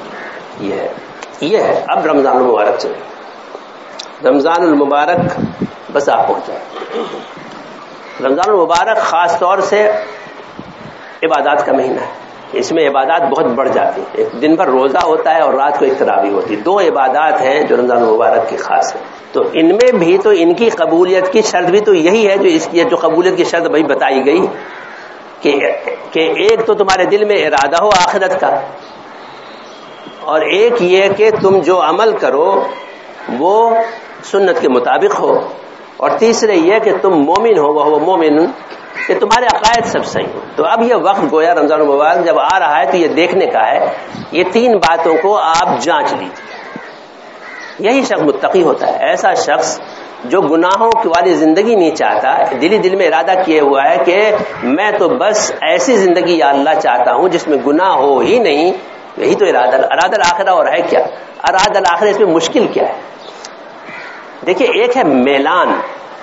یہ ہے. اب رمضان المبارک چلے. رمضان المبارک بس آپ پہنچا. رمضان المبارک خاص طور سے عبادات کا مہینہ ہے. اس میں عبادات بہت بڑھ جاتی ہیں. ایک دن بھر روزہ ہوتا ہے اور رات کو ایک تراویح ہوتی ہے. 2 عبادات ہیں جو رمضان المبارک کی خاص ہے. تو ان میں بھی تو ان کی قبولیت کی شرط بھی تو یہی ہے جو قبولیت کی شرط بھائی بتائی گئی کہ ایک تو تمہارے دل میں ارادہ ہو آخرت کا، اور ایک یہ کہ تم جو عمل کرو وہ سنت کے مطابق ہو، اور تیسرے یہ کہ تم مومن ہو، وہ مومن کہ تمہارے عقائد سب صحیح ہو. تو اب یہ وقت گویا رمضان المبارک جب آ رہا ہے تو یہ دیکھنے کا ہے، یہ 3 باتوں کو آپ جانچ لیجیے. یہی شخص متقی ہوتا ہے، ایسا شخص جو گناہوں والی زندگی نہیں چاہتا، دل میں ارادہ کیے ہوا ہے کہ میں تو بس ایسی زندگی یا اللہ چاہتا ہوں جس میں گناہ ہو ہی نہیں. یہی تو ارادہ الآخرہ. اور ہے کیا ارادہ الآخرہ؟ اس میں مشکل کیا ہے؟ دیکھیے، ایک ہے میلان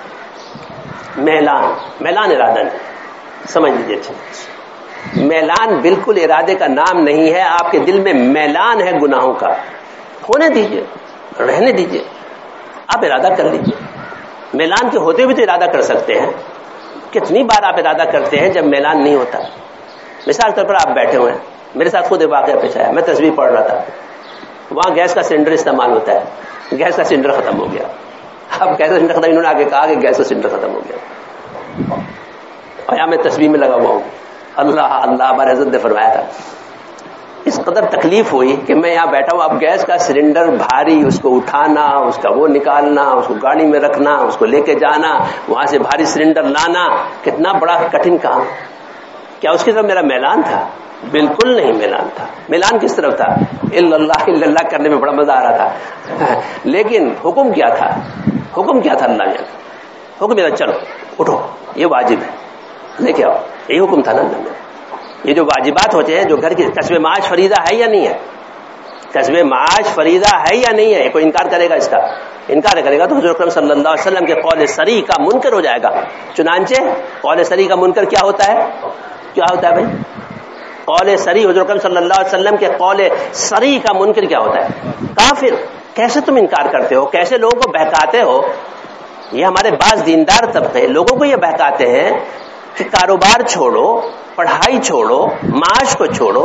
ارادہ نہیں، سمجھ لیجیے اچھا. میلان بالکل ارادے کا نام نہیں ہے. آپ کے دل میں میلان ہے گناہوں کا، ہونے دیجیے، رہنے دیجیے، آپ ارادہ کر لیجیے. میلان کے ہوتے بھی تو ارادہ کر سکتے ہیں. کتنی بار آپ ارادہ کرتے ہیں جب میلان نہیں ہوتا. مثال طور پر آپ بیٹھے ہوئے ہیں، میرے ساتھ خود واقعہ پیش آیا. میں تسبیح پڑھ رہا تھا، وہاں گیس کا سلنڈر استعمال ہوتا ہے، گیس کا سلنڈر ختم ہو گیا. اب گیس کا سلنڈر ختم، انہوں نے آگے کہا کہ گیس کا سلنڈر ختم ہو گیا، اور یہاں میں تسبیح میں لگا ہوا ہوں. اللہ اللہ ہمارے حضرت نے فرمایا تھا. اس قدر تکلیف ہوئی کہ میں یہاں بیٹھا ہوں. اب گیس کا سلنڈر بھاری، اس کو اٹھانا، اس کا وہ نکالنا، اس کو گاڑی میں رکھنا، اس کو لے کے جانا، وہاں سے بھاری سلنڈر لانا، کتنا بڑا کٹھن کام. کیا اس کی طرف میرا میلان تھا؟ بالکل نہیں میلان تھا. میلان کس طرف تھا؟ اللہ کرنے میں بڑا مزہ آ رہا تھا. لیکن حکم کیا تھا؟ اللہ نے حکم دیا، چلو اٹھو، یہ واجب ہے، لے کے آؤ. یہی حکم تھا نا اللہ نے. یہ جو واجبات ہوتے ہیں، جو گھر کی کسب معاش فریضہ ہے یا نہیں ہے؟ کسب معاش فریضہ ہے یا نہیں ہے؟ کوئی انکار کرے گا اس کا؟ انکار کرے گا تو حضور اکرم صلی اللہ علیہ وسلم کے قول صریح کا منکر ہو جائے گا. چنانچہ قول صریح کا منکر کیا ہوتا ہے بھائی؟ قول صریح، حضور اکرم صلی اللہ علیہ وسلم کے قول صریح کا منکر کیا ہوتا ہے؟ کافر. کیسے تم انکار کرتے ہو؟ کیسے لوگوں کو بہکاتے ہو؟ یہ ہمارے بعض دیندار طبقے لوگوں کو یہ بہکاتے ہیں کہ کاروبار چھوڑو، پڑھائی چھوڑو، معاش کو چھوڑو.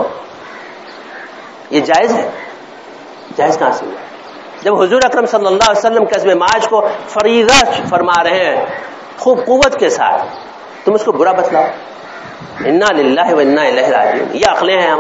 یہ جائز ہے؟ جائز کہاں سے ہوا؟ جب حضور اکرم صلی اللہ علیہ وسلم کسب معاش کو فریضہ فرما رہے ہیں خوب قوت کے ساتھ، تم اس کو برا بتلاؤ. انا للہ و انا الیہ راجعون. یہ عقلیں ہیں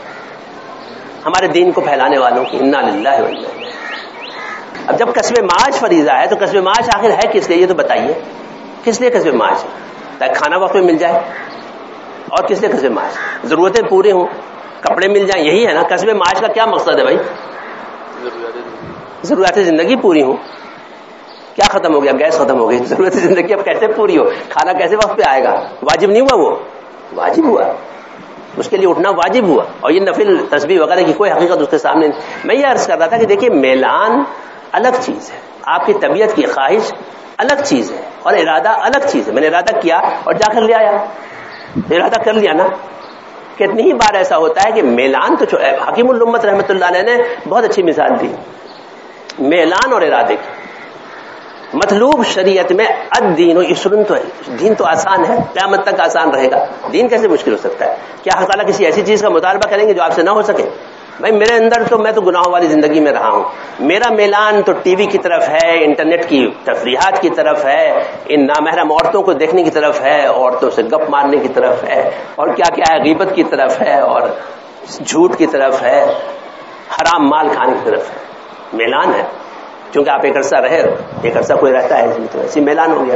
ہمارے دین کو پھیلانے والوں کی. انا للہ و انا الیہ. اب جب کسب معاش فریضہ ہے تو کسب معاش آخر ہے کس لیے؟ یہ تو بتائیے. کس لیے کسب معاش ہے؟ تاکہ کھانا وقت میں مل جائے. اور کس لیے کسب معاش؟ ضرورتیں پوری ہوں، کپڑے مل جائیں. یہی ہے نا کسب معاش کا کیا مقصد ہے بھائی؟ ضرورت زندگی پوری ہوں. کیا ختم ہو گیا؟ گیس ختم ہو گئی. ضرورت زندگی اب کیسے پوری ہو؟ کھانا کیسے وقت پہ آئے گا؟ واجب نہیں ہوا؟ وہ واجب ہوا, اس کے لیے اٹھنا واجب ہوا. اور یہ نفل تسبیح وغیرہ کی کوئی حقیقت اس کے سامنے نہیں. میں یہ عرض کر رہا تھا کہ دیکھیے میلان الگ چیز ہے, آپ کی طبیعت کی خواہش الگ چیز ہے, اور ارادہ الگ چیز ہے. میں نے ارادہ کیا اور جا کر لے آیا, ارادہ کر لیا نا. کتنی ہی بار ایسا ہوتا ہے کہ میلان تو حکیم الامت رحمۃ اللہ علیہ نے بہت اچھی مثال دی میلان اور ارادے کی. مطلوب شریعت میں الدین و یسر, تو ہے دین تو آسان ہے, قیامت تک آسان رہے گا. دین کیسے مشکل ہو سکتا ہے؟ کیا اللہ تعالیٰ کسی ایسی چیز کا مطالبہ کریں گے جو آپ سے نہ ہو سکے؟ بھائی میرے اندر تو میں تو گناہوں والی زندگی میں رہا ہوں. میرا میلان تو ٹی وی کی طرف ہے, انٹرنیٹ کی تفریحات کی طرف ہے, ان نامحرم عورتوں کو دیکھنے کی طرف ہے, عورتوں سے گپ مارنے کی طرف ہے, اور کیا کیا ہے, غیبت کی طرف ہے, اور جھوٹ کی طرف ہے, حرام مال کھانے کی طرف ہے. میلان ہے, چونکہ آپ ایک عرصہ رہے, ایک عرصہ کوئی رہتا ہے تو ایسی میلان ہو گیا.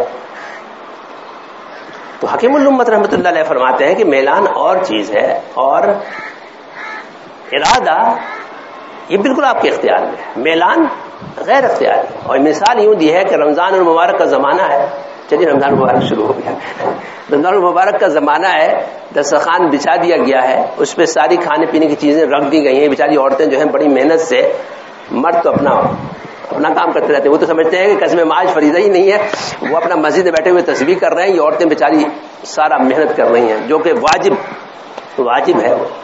تو حکیم الامت رحمۃ اللہ علیہ فرماتے ہیں کہ میلان اور چیز ہے, اور ارادہ یہ بالکل آپ کے اختیار میں ہے, میلان غیر اختیاری. اور مثال یوں دی ہے کہ رمضان المبارک کا زمانہ ہے. چلیے رمضان المبارک شروع ہو گیا. رمضان المبارک کا زمانہ ہے, دسترخوان بچھا دیا گیا ہے, اس پہ ساری کھانے پینے کی چیزیں رکھ دی گئی ہیں. بیچاری عورتیں جو ہیں بڑی محنت سے, مرد تو اپنا کام کرتے رہتے ہیں. وہ تو سمجھتے ہیں کہ قسم معاش فریضہ ہی نہیں ہے, وہ اپنا مسجد میں بیٹھے ہوئے تسبیح کر رہے ہیں. یہ عورتیں بیچاری سارا محنت کر رہی ہیں, جو کہ واجب ہے وہ,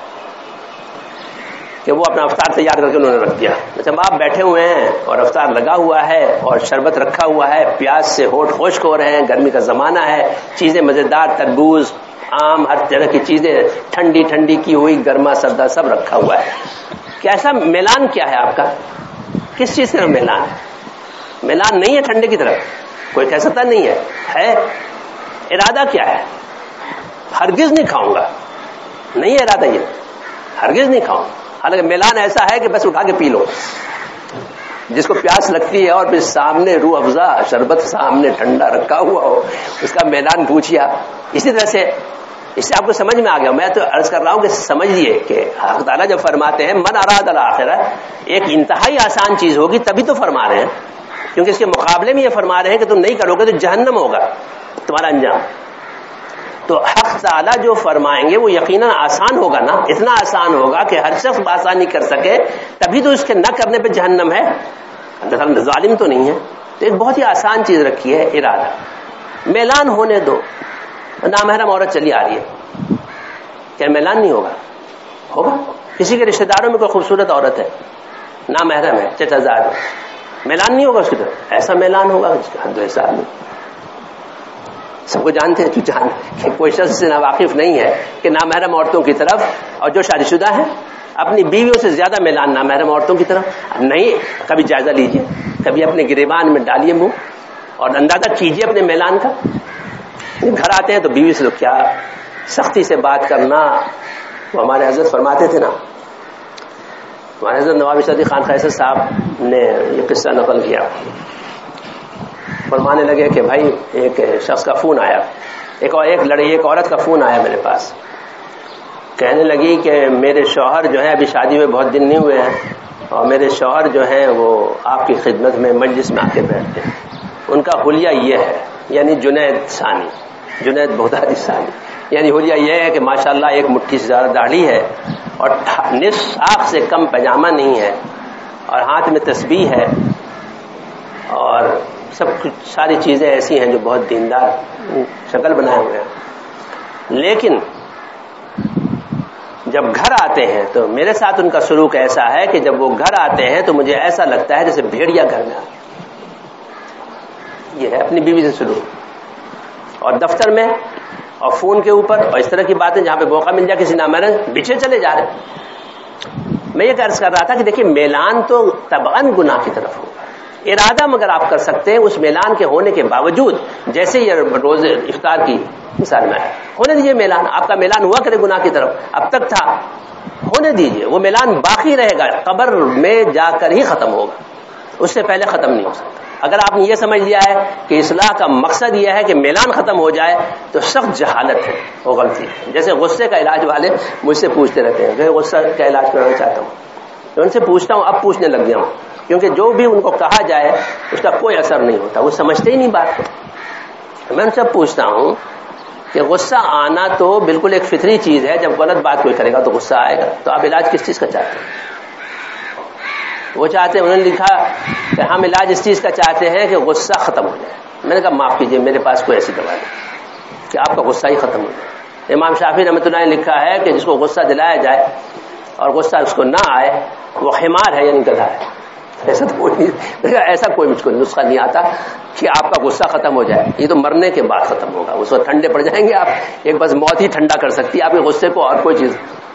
کہ وہ اپنا افطار تیار کر کے انہوں نے رکھ دیا. جب آپ بیٹھے ہوئے ہیں اور افطار لگا ہوا ہے اور شربت رکھا ہوا ہے, پیاس سے ہونٹ خشک ہو رہے ہیں, گرمی کا زمانہ ہے, چیزیں مزیدار, تربوز, آم, ہر طرح کی چیزیں ٹھنڈی ٹھنڈی کی ہوئی, گرما سردہ سب رکھا ہوا ہے. کیسا میلان کیا ہے آپ کا؟ کس چیز کا میلان ہے؟ میلان نہیں ہے ٹھنڈے کی طرف, کوئی کہہ سکتا نہیں ہے. ارادہ کیا ہے؟ ہرگز نہیں کھاؤں گا, نہیں ہے ارادہ, یہ ہرگز نہیں کھاؤں. حالانکہ میلان ایسا ہے کہ بس اٹھا کے پی لو, جس کو پیاس لگتی ہے اور پھر سامنے روح افزا شربت سامنے ٹھنڈا رکھا ہوا ہو, اس کا میلان پوچھیا. اسی طرح سے اس سے آپ کو سمجھ میں آ گیا. میں تو عرض کر رہا ہوں کہ سمجھیے کہ حق تعالیٰ جب فرماتے ہیں من اراد الاخرہ, ایک انتہائی آسان چیز ہوگی تبھی تو فرما رہے ہیں, کیونکہ اس کے مقابلے میں یہ فرما رہے ہیں کہ تم نہیں کرو گے تو جہنم ہوگا تمہارا انجام. تو حق تعالیٰ جو فرمائیں گے وہ یقیناً آسان ہوگا نا, اتنا آسان ہوگا کہ ہر شخص بآسانی کر سکے, تبھی تو اس کے نہ کرنے پہ جہنم ہے. اللہ تعالیٰ ظالم تو نہیں ہے. تو ایک بہت ہی آسان چیز رکھی ہے ارادہ. میلان ہونے دو. نامحرم عورت چلی آ رہی ہے, کیا میلان نہیں ہوگا؟ کسی کے رشتہ داروں میں کوئی خوبصورت عورت ہے, نامحرم ہے, چچا زاد ہے, میلان نہیں ہوگا اس کی طرف؟ ایسا میلان ہوگا حد و حساب نہیں. سب کو جانتے ہیں, کہ کوئی شخص سے ناواقف نہیں ہے کہ نامحرم عورتوں کی طرف, اور جو شادی شدہ ہیں اپنی بیویوں سے زیادہ میلان نامحرم عورتوں کی طرف نہیں. کبھی جائزہ لیجئے, کبھی اپنے گریبان میں ڈالیے منہ اور اندازہ کیجئے اپنے میلان کا. گھر آتے ہیں تو بیوی سے کیا سختی سے بات کرنا. وہ ہمارے حضرت فرماتے تھے نا, ہمارے حضرت نواب صدیق خان قیصر صاحب نے یہ قصہ نقل کیا. فرمانے لگے کہ بھائی ایک شخص کا فون آیا, ایک عورت کا فون آیا میرے پاس. کہنے لگی کہ میرے شوہر جو ہے ابھی شادی ہوئے بہت دن نہیں ہوئے ہیں, اور میرے شوہر جو ہیں وہ آپ کی خدمت میں مجلس میں آ کے بیٹھتے ہیں. ان کا حلیہ یہ ہے, یعنی جنید بغدادی ثانی, یعنی حلیہ یہ ہے کہ ماشاءاللہ ایک مٹھی سے زیادہ داڑھی ہے, اور نصف ساق سے کم پاجامہ نہیں ہے, اور ہاتھ میں تسبیح ہے, اور سب کچھ ساری چیزیں ایسی ہیں جو بہت دیندار شکل بنائے ہوئے ہیں. لیکن جب گھر آتے ہیں تو میرے ساتھ ان کا سلوک ایسا ہے کہ جب وہ گھر آتے ہیں تو مجھے ایسا لگتا ہے جیسے بھیڑیا گھر میں آتے. یہ ہے اپنی بیوی سے سلوک. اور دفتر میں اور فون کے اوپر اور اس طرح کی باتیں, جہاں پہ موقع مل جائے کسی نامحرم پیچھے چلے جا رہے ہیں. میں یہ عرض کر رہا تھا کہ دیکھیے میلان تو طبعاً گناہ کی طرف ہوگا. ارادہ مگر آپ کر سکتے ہیں اس میلان کے ہونے کے باوجود, جیسے یہ روز افطار کی مثال میں ہے, ہونے دیجیے میلان. آپ کا میلان ہوا کرے گناہ کی طرف, اب تک تھا, ہونے دیجیے. وہ میلان باقی رہے گا, قبر میں جا کر ہی ختم ہوگا, اس سے پہلے ختم نہیں ہو سکتا. اگر آپ نے یہ سمجھ لیا ہے کہ اصلاح کا مقصد یہ ہے کہ میلان ختم ہو جائے تو سخت جہالت ہے, وہ غلطی ہے. جیسے غصے کا علاج والے مجھ سے پوچھتے رہتے ہیں کہ غصہ کا علاج کرنا چاہتا ہوں, میں ان سے پوچھتا ہوں، اب پوچھنے لگ گیا ہوں، کیونکہ جو بھی ان کو کہا جائے اس کا کوئی اثر نہیں ہوتا، وہ سمجھتے ہی نہیں بات کو۔ میں ان سے پوچھتا ہوں کہ غصہ آنا تو بالکل ایک فطری چیز ہے، جب غلط بات کوئی کرے گا تو غصہ آئے گا، تو آپ علاج کس چیز کا چاہتے ہیں؟ وہ چاہتے ہیں، انہوں نے لکھا کہ ہم علاج اس چیز کا چاہتے ہیں کہ غصہ ختم ہو جائے۔ میں نے کہا معاف کیجیے، میرے پاس کوئی ایسی دوا نہیں کہ آپ کا غصہ ہی ختم ہو جائے۔ امام شافعی رحمۃ اللہ نے لکھا ہے کہ جس کو غصہ دلایا جائے اور غصہ اس کو نہ آئے وہ حمار ہے، یعنی گدھا ہے۔ ایسا تو کوئی نہیں، ایسا کوئی مجھ کو نسخہ نہیں آتا کہ آپ کا غصہ ختم ہو جائے، یہ تو مرنے کے بعد ختم ہوگا، اس وقت ٹھنڈے پڑ جائیں گے آپ، ایک بس موت ہی ٹھنڈا کر سکتی ہے آپ کے غصے کو، اور کوئی چیز۔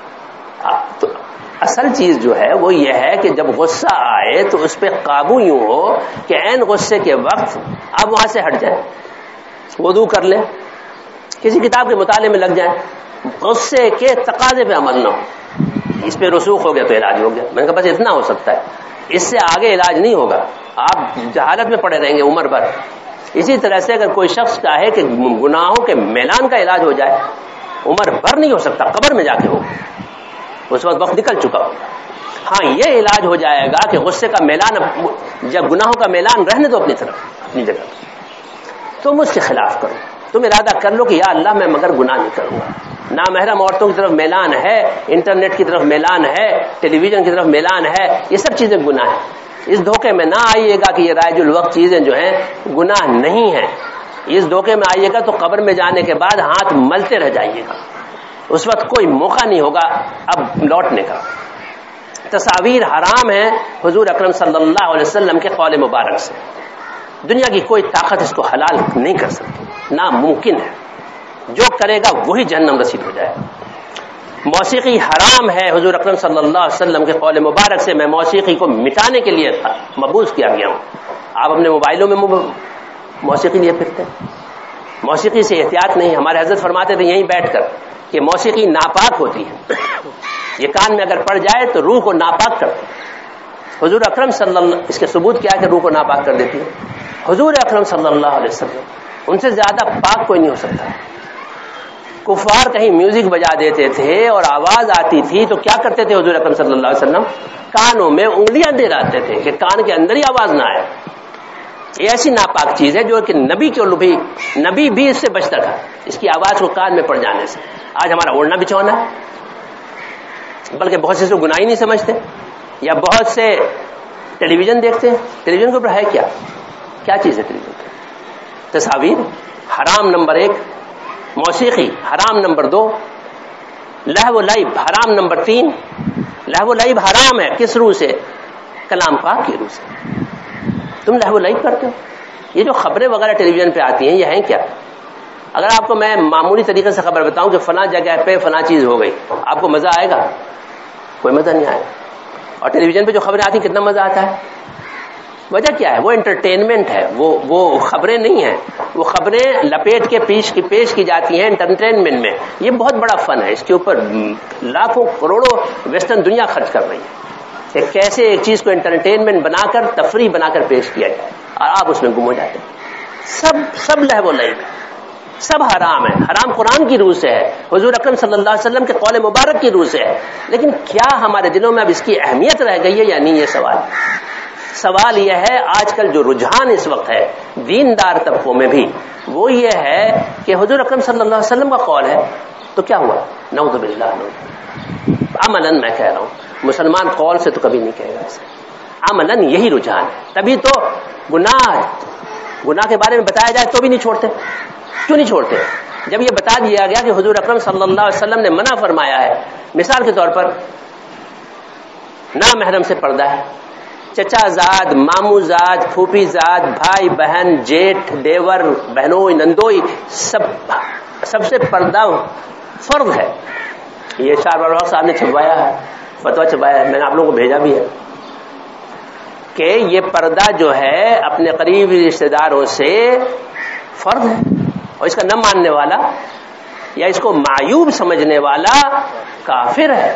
تو اصل چیز جو ہے وہ یہ ہے کہ جب غصہ آئے تو اس پہ قابو یوں ہو کہ عین غصے کے وقت آپ وہاں سے ہٹ جائیں، وضو کر لیں، کسی کتاب کے مطالعے میں لگ جائیں، غصے کے تقاضے پہ عمل نہ ہو، اس پہ رسوخ ہو گیا تو علاج ہو گیا۔ میں نے کہا بس اتنا ہو سکتا ہے، اس سے آگے علاج نہیں ہوگا، آپ جہالت میں پڑے رہیں گے عمر بھر۔ اسی طرح سے اگر کوئی شخص چاہے کہ گناہوں کے میلان کا علاج ہو جائے، عمر بھر نہیں ہو سکتا، قبر میں جا کے ہو، اس وقت نکل چکا ہو۔ ہاں یہ علاج ہو جائے گا کہ غصے کا میلان، جب گناہوں کا میلان رہنے دو اپنی طرف، اپنی جگہ، تم اس کے خلاف کرو، تم ارادہ کر لو کہ یا اللہ میں مگر گناہ نہیں کروں گا۔ نامحرم عورتوں کی طرف میلان ہے، انٹرنیٹ کی طرف میلان ہے، ٹیلی ویژن کی طرف میلان ہے، یہ سب چیزیں گناہ ہیں۔ اس دھوکے میں نہ آئیے گا کہ یہ رائج الوقت چیزیں جو ہیں گناہ نہیں ہیں، اس دھوکے میں آئیے گا تو قبر میں جانے کے بعد ہاتھ ملتے رہ جائیے گا، اس وقت کوئی موقع نہیں ہوگا اب لوٹنے کا۔ تصاویر حرام ہیں حضور اکرم صلی اللہ علیہ وسلم کے قول مبارک سے، دنیا کی کوئی طاقت اس کو حلال نہیں کر سکتی، ناممکن ہے، جو کرے گا وہی جہنم رسید ہو جائے۔ موسیقی حرام ہے حضور اکرم صلی اللہ علیہ وسلم کے قول مبارک سے، میں موسیقی کو مٹانے کے لیے مبعوث کیا گیا ہوں۔ آپ اپنے موبائلوں میں موسیقی لیے پھرتے ہیں، موسیقی سے احتیاط نہیں۔ ہمارے حضرت فرماتے تھے یہیں بیٹھ کر کہ موسیقی ناپاک ہوتی ہے، یہ کان میں اگر پڑ جائے تو روح کو ناپاک کرتی ہے۔ حضور اکرم صلی اللہ، اس کے ثبوت کیا ہے کہ روح کو ناپاک کر دیتی ہے؟ حضور اکرم صلی اللہ علیہ وسلم، ان سے زیادہ پاک کوئی نہیں ہو سکتا۔ کفار کہیں میوزک بجا دیتے تھے اور آواز آتی تھی تو کیا کرتے تھے حضور اکرم صلی اللہ علیہ وسلم؟ کانوں میں انگلیاں دے ڈالتے تھے کہ کان کے اندر ہی آواز نہ آئے۔ یہ ایسی ناپاک چیز ہے جو کہ نبی بھی اس سے بچتا تھا، اس کی آواز کو کان میں پڑ جانے سے۔ آج ہمارا اوڑھنا بچھونا ہے، بلکہ بہت سے گناہ ہی نہیں سمجھتے، یا بہت سے ٹیلی ویژن دیکھتے ہیں۔ ٹیلی ویژن کے اوپر ہے کیا چیز ہے؟ ٹیلی ویژن تصاویر حرام نمبر 1، موسیقی حرام نمبر 2، لہو و لعب حرام نمبر 3۔ لہو و لعب حرام ہے کس روح سے؟ کلام پاک کی روح سے۔ تم لہو و لعب کرتے ہو۔ یہ جو خبریں وغیرہ ٹیلی ویژن پہ آتی ہیں یہ ہیں کیا؟ اگر آپ کو میں معمولی طریقے سے خبر بتاؤں کہ فلاں جگہ پہ فلاں چیز ہو گئی، آپ کو مزہ آئے گا؟ کوئی مزہ نہیں آئے گا۔ اور ٹیلی ویژن پہ جو خبریں آتی ہیں کتنا مزہ آتا ہے؟ وجہ کیا ہے؟ وہ انٹرٹینمنٹ ہے، وہ خبریں نہیں ہیں، وہ خبریں لپیٹ کے پیش کی جاتی ہیں انٹرٹینمنٹ میں۔ یہ بہت بڑا فن ہے، اس کے اوپر لاکھوں کروڑوں ویسٹرن دنیا خرچ کر رہی ہے کہ کیسے ایک چیز کو انٹرٹینمنٹ بنا کر، تفریح بنا کر پیش کیا جائے، اور آپ اس میں گم ہو جاتے ہیں۔ سب لہو و لعب ہے، سب حرام ہے۔ حرام قرآن کی روح سے ہے، حضور اکرم صلی اللہ علیہ وسلم کے قول مبارک کی روح سے ہے، لیکن کیا ہمارے دلوں میں اب اس کی اہمیت رہ گئی ہے یا نہیں؟ یہ سوال یہ ہے۔ آج کل جو رجحان اس وقت ہے دیندار طبقوں میں بھی وہ یہ ہے کہ حضور اکرم صلی اللہ علیہ وسلم کا قول ہے تو کیا ہوا؟ نعوذ باللہ، عملاً میں کہہ رہا ہوں، مسلمان قول سے تو کبھی نہیں کہے گا اسے، عملاً یہی رجحان ہے۔ تبھی تو گناہ کے بارے میں بتایا جائے تو بھی نہیں چھوڑتے۔ کیوں نہیں چھوڑتے؟ جب یہ بتا دیا گیا کہ حضور اکرم صلی اللہ علیہ وسلم نے منع فرمایا ہے، مثال کے طور پر نامحرم سے پردہ ہے، چچا زاد، مامو زاد، پھوپھی زاد، بھائی بہن، جیٹھ، دیور، بہنوئی، نندوئی، سب سے پردہ فرض ہے۔ یہ شاہ رخ صاحب نے چھپوایا ہے، فتویٰ چھپایا ہے، میں نے آپ لوگوں کو بھیجا بھی ہے کہ یہ پردہ جو ہے اپنے قریبی رشتہ داروں سے فرض ہے، اور اس کا نہ ماننے والا یا اس کو معیوب سمجھنے والا کافر ہے۔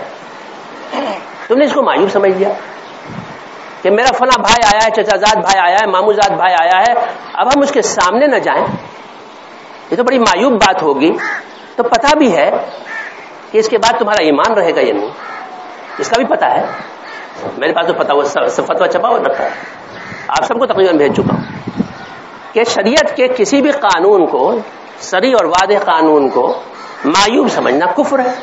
تم نے اس کو معیوب سمجھ لیا کہ میرا فلاں بھائی آیا ہے، چچا زاد بھائی آیا ہے، مامو زاد بھائی آیا ہے، اب ہم اس کے سامنے نہ جائیں، یہ تو بڑی معیوب بات ہوگی۔ تو پتہ بھی ہے کہ اس کے بعد تمہارا ایمان رہے گا یا نہیں، اس کا بھی پتہ ہے، میرے پاس تو پتا ہوا فتویٰ چھپا ہوا رکھا ہے, آپ سب کو تقریباً بھیج چکا ہوں کہ شریعت کے کسی بھی قانون کو, صریح اور واضح قانون کو معیوب سمجھنا کفر ہے.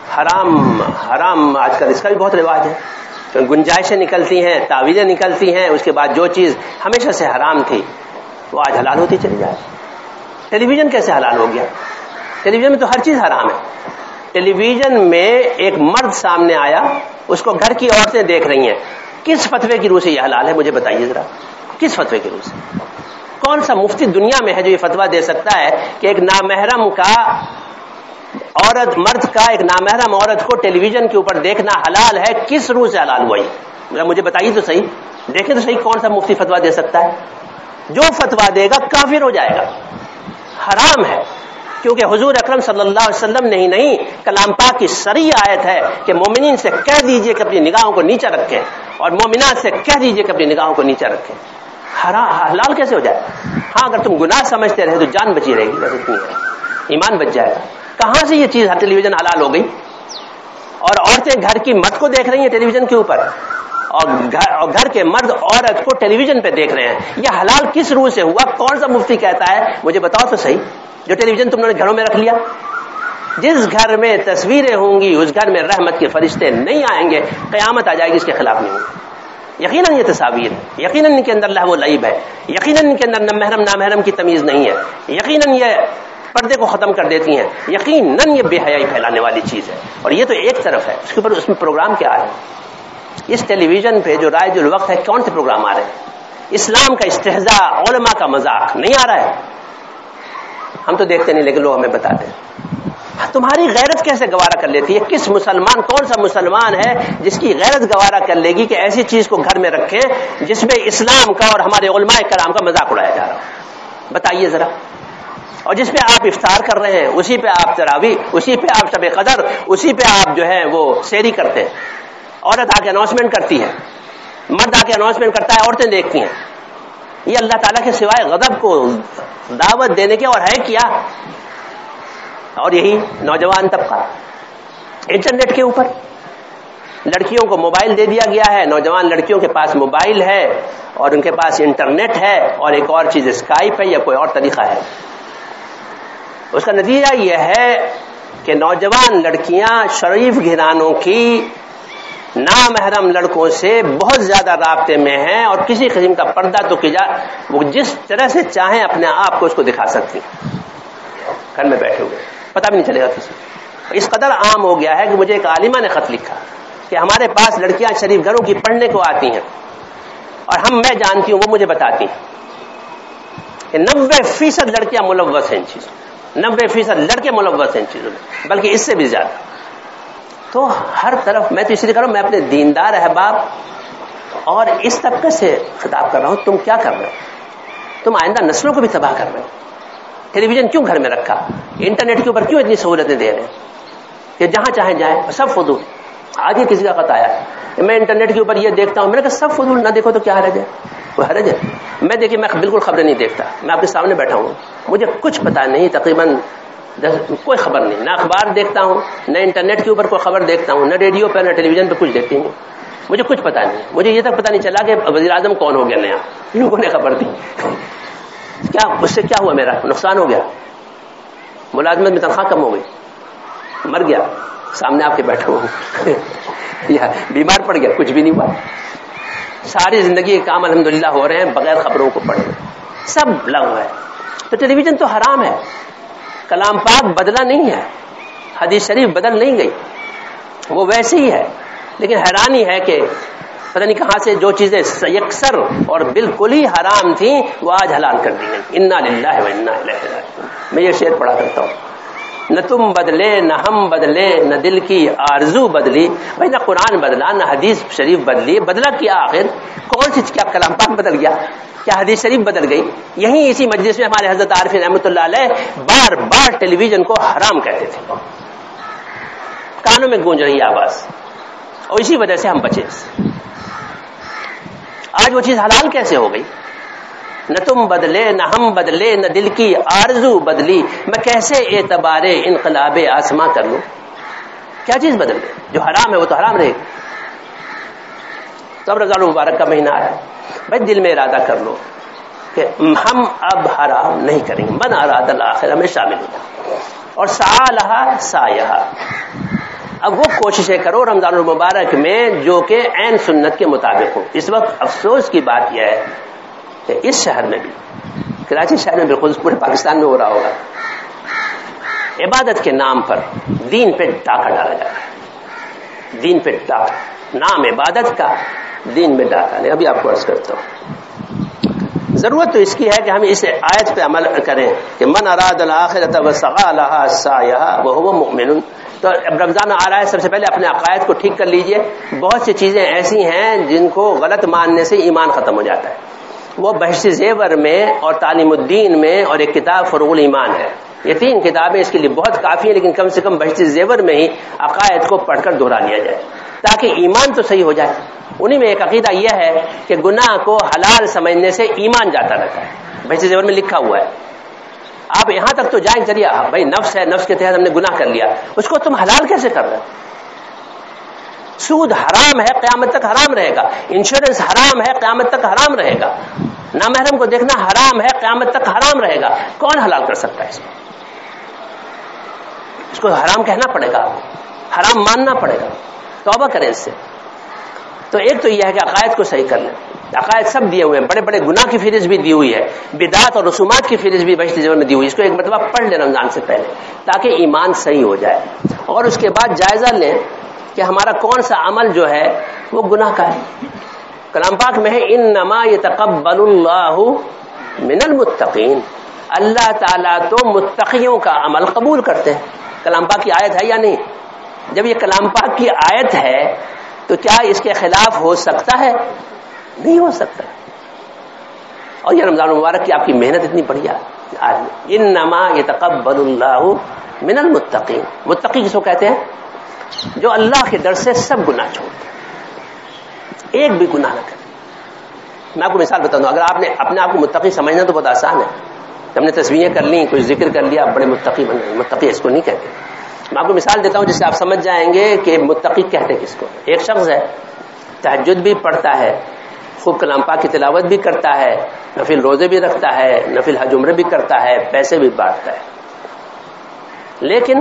حرام آج کل اس کا بھی بہت رواج ہے, گنجائشیں نکلتی ہیں, تعویذیں نکلتی ہیں, اس کے بعد جو چیز ہمیشہ سے حرام تھی وہ آج حلال ہوتی چلی جائے. ٹیلی ویژن کیسے حلال ہو گیا؟ ٹیلی ویژن میں تو ہر چیز حرام ہے. ٹیلی ویژن میں ایک مرد سامنے آیا, اس کو گھر کی عورتیں دیکھ رہی ہیں, کس فتوے کی روح سے یہ حلال ہے مجھے بتائیے ذرا, کس فتوے کی روح سے؟ کون سا مفتی دنیا میں ہے جو یہ فتویٰ دے سکتا ہے کہ ایک نامحرم کا عورت, مرد کا ایک نامحرم عورت کو ٹیلی ویژن کے اوپر دیکھنا حلال ہے؟ کس روح سے حلال ہوا یہ؟ مجھے بتائیے تو صحیح, دیکھیں تو صحیح کون سا مفتی فتویٰ دے سکتا ہے؟ جو فتویٰ دے گا کافر ہو جائے گا, حرام ہے. کیونکہ حضور اکرم صلی اللہ علیہ وسلم نے ہی نہیں, کلام پاک کی صریح آیت ہے کہ مومنین سے کہہ دیجئے کہ اپنی نگاہوں کو نیچا رکھیں, اور مومنات سے کہہ دیجئے کہ اپنی نگاہوں کو نیچا رکھیں. حلال کیسے ہو جائے؟ ہاں اگر تم گناہ سمجھتے رہے تو جان بچی رہے گی, بس اتنی ہے, ایمان بچ جائے گا. کہاں سے یہ چیز ٹیلی ویژن حلال ہو گئی؟ اور عورتیں گھر کی مرد کو دیکھ رہی ہیں ٹیلی ویژن کے اوپر, اور گھر کے مرد عورت کو ٹیلی ویژن پہ دیکھ رہے ہیں. یہ حلال کس روح سے ہوا؟ کون سا مفتی کہتا ہے مجھے بتاؤ تو صحیح. جو ٹیلی ویژن تم نے گھروں میں رکھ لیا, جس گھر میں تصویریں ہوں گی اس گھر میں رحمت کے فرشتے نہیں آئیں گے, قیامت آ جائے گی اس کے خلاف نہیں ہوگی. یقیناً یہ تصاویر, یقیناً ان کے اندر لہو و لعب ہے, یقیناً ان کے اندر محرم نامحرم کی تمیز نہیں ہے, یقیناً یہ پردے کو ختم کر دیتی ہیں, یقیناً یہ بے حیائی پھیلانے والی چیز ہے. اور یہ تو ایک طرف ہے, اس کے اوپر اس میں پروگرام کیا ہے؟ اس ٹیلی ویژن پہ جو رائج الوقت ہے کون سے پروگرام آ رہے ہیں؟ اسلام کا استہزاء, علماء کا مذاق نہیں آ رہا ہے؟ ہم تو دیکھتے نہیں لیکن لوگ ہمیں بتاتے ہیں. تمہاری غیرت کیسے گوارا کر لیتی ہے؟ کس مسلمان, کون سا مسلمان ہے جس کی غیرت گوارا کر لے گی کہ ایسی چیز کو گھر میں رکھیں جس میں اسلام کا اور ہمارے علماء کرام کا مذاق اڑایا جا رہا ہو؟ بتائیے ذرا. اور جس پہ آپ افطار کر رہے ہیں, اسی پہ آپ تراویح, اسی پہ آپ شب قدر, اسی پہ آپ جو ہے وہ سحری کرتے ہیں. عورت آ کے اناؤنسمنٹ کرتی ہے, مرد آ کے اناؤنسمنٹ کرتا ہے, عورتیں دیکھتی ہیں. یہ اللہ تعالیٰ کے سوائے غضب کو دعوت دینے کے اور ہے کیا؟ اور یہی نوجوان طبقہ انٹرنیٹ کے اوپر, لڑکیوں کو موبائل دے دیا گیا ہے, نوجوان لڑکیوں کے پاس موبائل ہے اور ان کے پاس انٹرنیٹ ہے, اور ایک اور چیز اسکائپ ہے یا کوئی اور طریقہ ہے. اس کا نتیجہ یہ ہے کہ نوجوان لڑکیاں شریف گھرانوں کی نامحرم لڑکوں سے بہت زیادہ رابطے میں ہیں, اور کسی قسم کا پردہ تو کی جائے وہ جس طرح سے چاہیں اپنے آپ کو اس کو دکھا سکتی ہیں, گھر میں بیٹھے ہوئے, پتہ بھی نہیں چلے گا کسی. اس قدر عام ہو گیا ہے کہ مجھے ایک عالمہ نے خط لکھا کہ ہمارے پاس لڑکیاں شریف گھروں کی پڑھنے کو آتی ہیں, اور میں جانتی ہوں, وہ مجھے بتاتی ہیں کہ 90% لڑکیاں ملوث ہیں ان چیزوں, 90% لڑکے ملوث ہیں ان چیزوں میں, بلکہ اس سے بھی زیادہ. تو ہر طرف میں تو اس لیے کر رہا ہوں, میں اپنے دیندار احباب اور اس طبقے سے خطاب کر رہا ہوں, تم کیا کر رہے ہو؟ تم آئندہ نسلوں کو بھی تباہ کر رہے ہو. ٹیلی ویژن کیوں گھر میں رکھا؟ انٹرنیٹ کے اوپر کیوں اتنی سہولتیں دے رہے ہیں کہ جہاں چاہیں جائیں, سب فضول. آج ہی کسی کا خط آیا کہ میں انٹرنیٹ کے اوپر یہ دیکھتا ہوں, میں نے کہا سب فضول, نہ دیکھو تو کیا حرج ہے؟ کوئی حرج ہے؟ میں دیکھیے میں بالکل خبریں نہیں دیکھتا, میں آپ کے سامنے بیٹھا ہوں, مجھے کچھ پتا نہیں, تقریباً کوئی خبر نہیں, نہ اخبار دیکھتا ہوں, نہ انٹرنیٹ کے اوپر کوئی خبر دیکھتا ہوں, نہ ریڈیو پہ نہ ٹیلی ویژن پہ کچھ دیکھتی ہوں, مجھے کچھ پتا نہیں. مجھے یہ تک پتا نہیں چلا کہ وزیر اعظم کون ہو گیا نیا, لوگوں نے خبر دی. کیا اس سے کیا ہوا؟ میرا نقصان ہو گیا, ملازمت میں تنخواہ کم ہو گئی, مر گیا, سامنے آپ کے بیٹھا ہوں, یا بیمار پڑ گیا, کچھ بھی نہیں ہوا. ساری زندگی کے کام الحمدللہ ہو رہے ہیں بغیر خبروں کو پڑھے, سب لغو ہے. تو ٹیلی ویژن تو حرام ہے, کلام پاک بدلا نہیں ہے, حدیث شریف بدل نہیں گئی, وہ ویسے ہی ہے. لیکن حیرانی ہے کہ پتہ نہیں کہاں سے جو چیزیں یکسر اور بالکل ہی حرام تھیں وہ آج حلال کر دی گئی. انا للہ و انا الیہ راجعون. میں یہ شعر پڑھا کرتا ہوں, نہ تم بدلے نہ ہم بدلے نہ دل کی آرزو بدلی. بھائی نہ قرآن بدلا نہ حدیث شریف بدلی, بدلا کیا آخر؟ کون سی, کیا کلام پاک بدل گیا؟ کیا حدیث شریف بدل گئی؟ یہیں اسی مجلس میں ہمارے حضرت عارفین رحمۃ اللہ علیہ بار بار ٹیلی ویژن کو حرام کہتے تھے, کانوں میں گونج رہی آواز, اور اسی وجہ سے ہم بچے. آج وہ چیز حلال کیسے ہو گئی؟ نہ تم بدلے نہ ہم بدلے نہ دل کی آرزو بدلی, میں کیسے اعتبار انقلاب آسماں کر لوں؟ کیا چیز بدل گئی؟ جو حرام ہے وہ تو حرام رہے گی. تو اب رمضان المبارک کا مہینہ آیا، بھائی دل میں ارادہ کر لو کہ ہم اب حرام نہیں کریں گے، من اراد الاخرہ میں شامل ہو جائے، اور سعالہا سایہا، اب وہ کوششیں کرو رمضان المبارک میں جو کہ عین سنت کے مطابق ہو۔ اس وقت افسوس کی بات یہ ہے کہ اس شہر میں بھی، کراچی شہر میں بالخصوص پورے پاکستان میں ہو رہا ہوگا، عبادت کے نام پر دین پہ ڈاکہ ڈالا جا رہا ہے، دین پہ ڈاکہ، نام عبادت کا دین میں ڈاکہ نہیں۔ ابھی آپ کو عرض کرتا ہوں، ضرورت تو اس کی ہے کہ ہم اس آیت پہ عمل کریں کہ من اراد الاخرۃ وسعى لها سعيها وهو مؤمن۔ تو اب رمضان آ رہا ہے، سب سے پہلے اپنے عقائد کو ٹھیک کر لیجئے۔ بہت سی چیزیں ایسی ہیں جن کو غلط ماننے سے ایمان ختم ہو جاتا ہے، وہ بحث زیور میں اور تعلیم الدین میں اور ایک کتاب فروع الایمان ہے، یہ 3 کتابیں اس کے لیے بہت کافی ہیں، لیکن کم سے کم بحث زیور میں ہی عقائد کو پڑھ کر دہرا لیا جائے تاکہ ایمان تو صحیح ہو جائے۔ انہی میں ایک عقیدہ یہ ہے کہ گناہ کو حلال سمجھنے سے ایمان جاتا رہتا ہے، بحث زیور میں لکھا ہوا ہے۔ آپ یہاں تک تو جائیں چلیے، بھائی نفس ہے، نفس کے تحت ہم نے گناہ کر لیا، اس کو تم حلال کیسے کر رہے ہو؟ سود حرام ہے، قیامت تک حرام رہے گا، انشورنس حرام ہے، قیامت تک حرام رہے گا، نامحرم کو دیکھنا حرام ہے، قیامت تک حرام رہے گا، کون حلال کر سکتا ہے اس کو حرام کہنا پڑے گا، حرام ماننا پڑے گا، توبہ کریں اس سے۔ تو ایک تو یہ ہے کہ عقائد کو صحیح کر لیں، عقائد سب دیے ہوئے ہیں، بڑے بڑے گناہ کی فہرست بھی دی ہوئی ہے، بدعات اور رسومات کی فہرست بھی بحث زیور میں دی ہوئی ہے، اس کو ایک مرتبہ پڑھ لیں رمضان سے پہلے تاکہ ایمان صحیح ہو جائے، اور اس کے بعد جائزہ لیں کہ ہمارا کون سا عمل جو ہے وہ گناہ کا ہے۔ کلام پاک میں ہے انما یتقبل اللہ من المتقین، اللہ تعالیٰ تو متقیوں کا عمل قبول کرتے ہیں۔ کلام پاک کی آیت ہے یا نہیں؟ جب یہ کلام پاک کی آیت ہے تو کیا اس کے خلاف ہو سکتا ہے؟ نہیں ہو سکتا۔ اور یہ رمضان المبارک کی آپ کی محنت اتنی بڑھیا آدمی، انما یتقبل اللہ من المتقین، متقی کس کو کہتے ہیں؟ جو اللہ کے ڈر سے سب گناہ چھوڑتے ہیں، ایک بھی گناہ نہ کرے۔ میں آپ کو مثال بتا دوں، اگر آپ نے اپنے آپ کو متقی سمجھنا تو بہت آسان ہے، ہم نے تسبیحیں کر لیں، کچھ ذکر کر لیا، بڑے متقی بن گئے۔ متقی اس کو نہیں کہتے۔ میں آپ کو مثال دیتا ہوں جس سے آپ سمجھ جائیں گے کہ متقی کہتے کس کو۔ ایک شخص ہے، تہجد بھی پڑھتا ہے، خوب کلام پاک کی تلاوت بھی کرتا ہے، نفل روزے بھی رکھتا ہے، نفل حج عمرے بھی کرتا ہے، پیسے بھی بانٹتا ہے، لیکن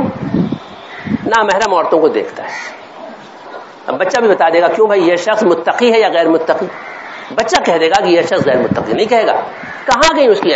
نامحرم عورتوں کو دیکھتا ہے۔ اب بچہ بھی بتا دے گا کیوں بھائی یہ شخص متقی ہے یا غیر متقی؟ بچہ کہہ دے گا کہ یہ شخص غیر متقی، نہیں کہے گا۔ کہاں گئی اس کی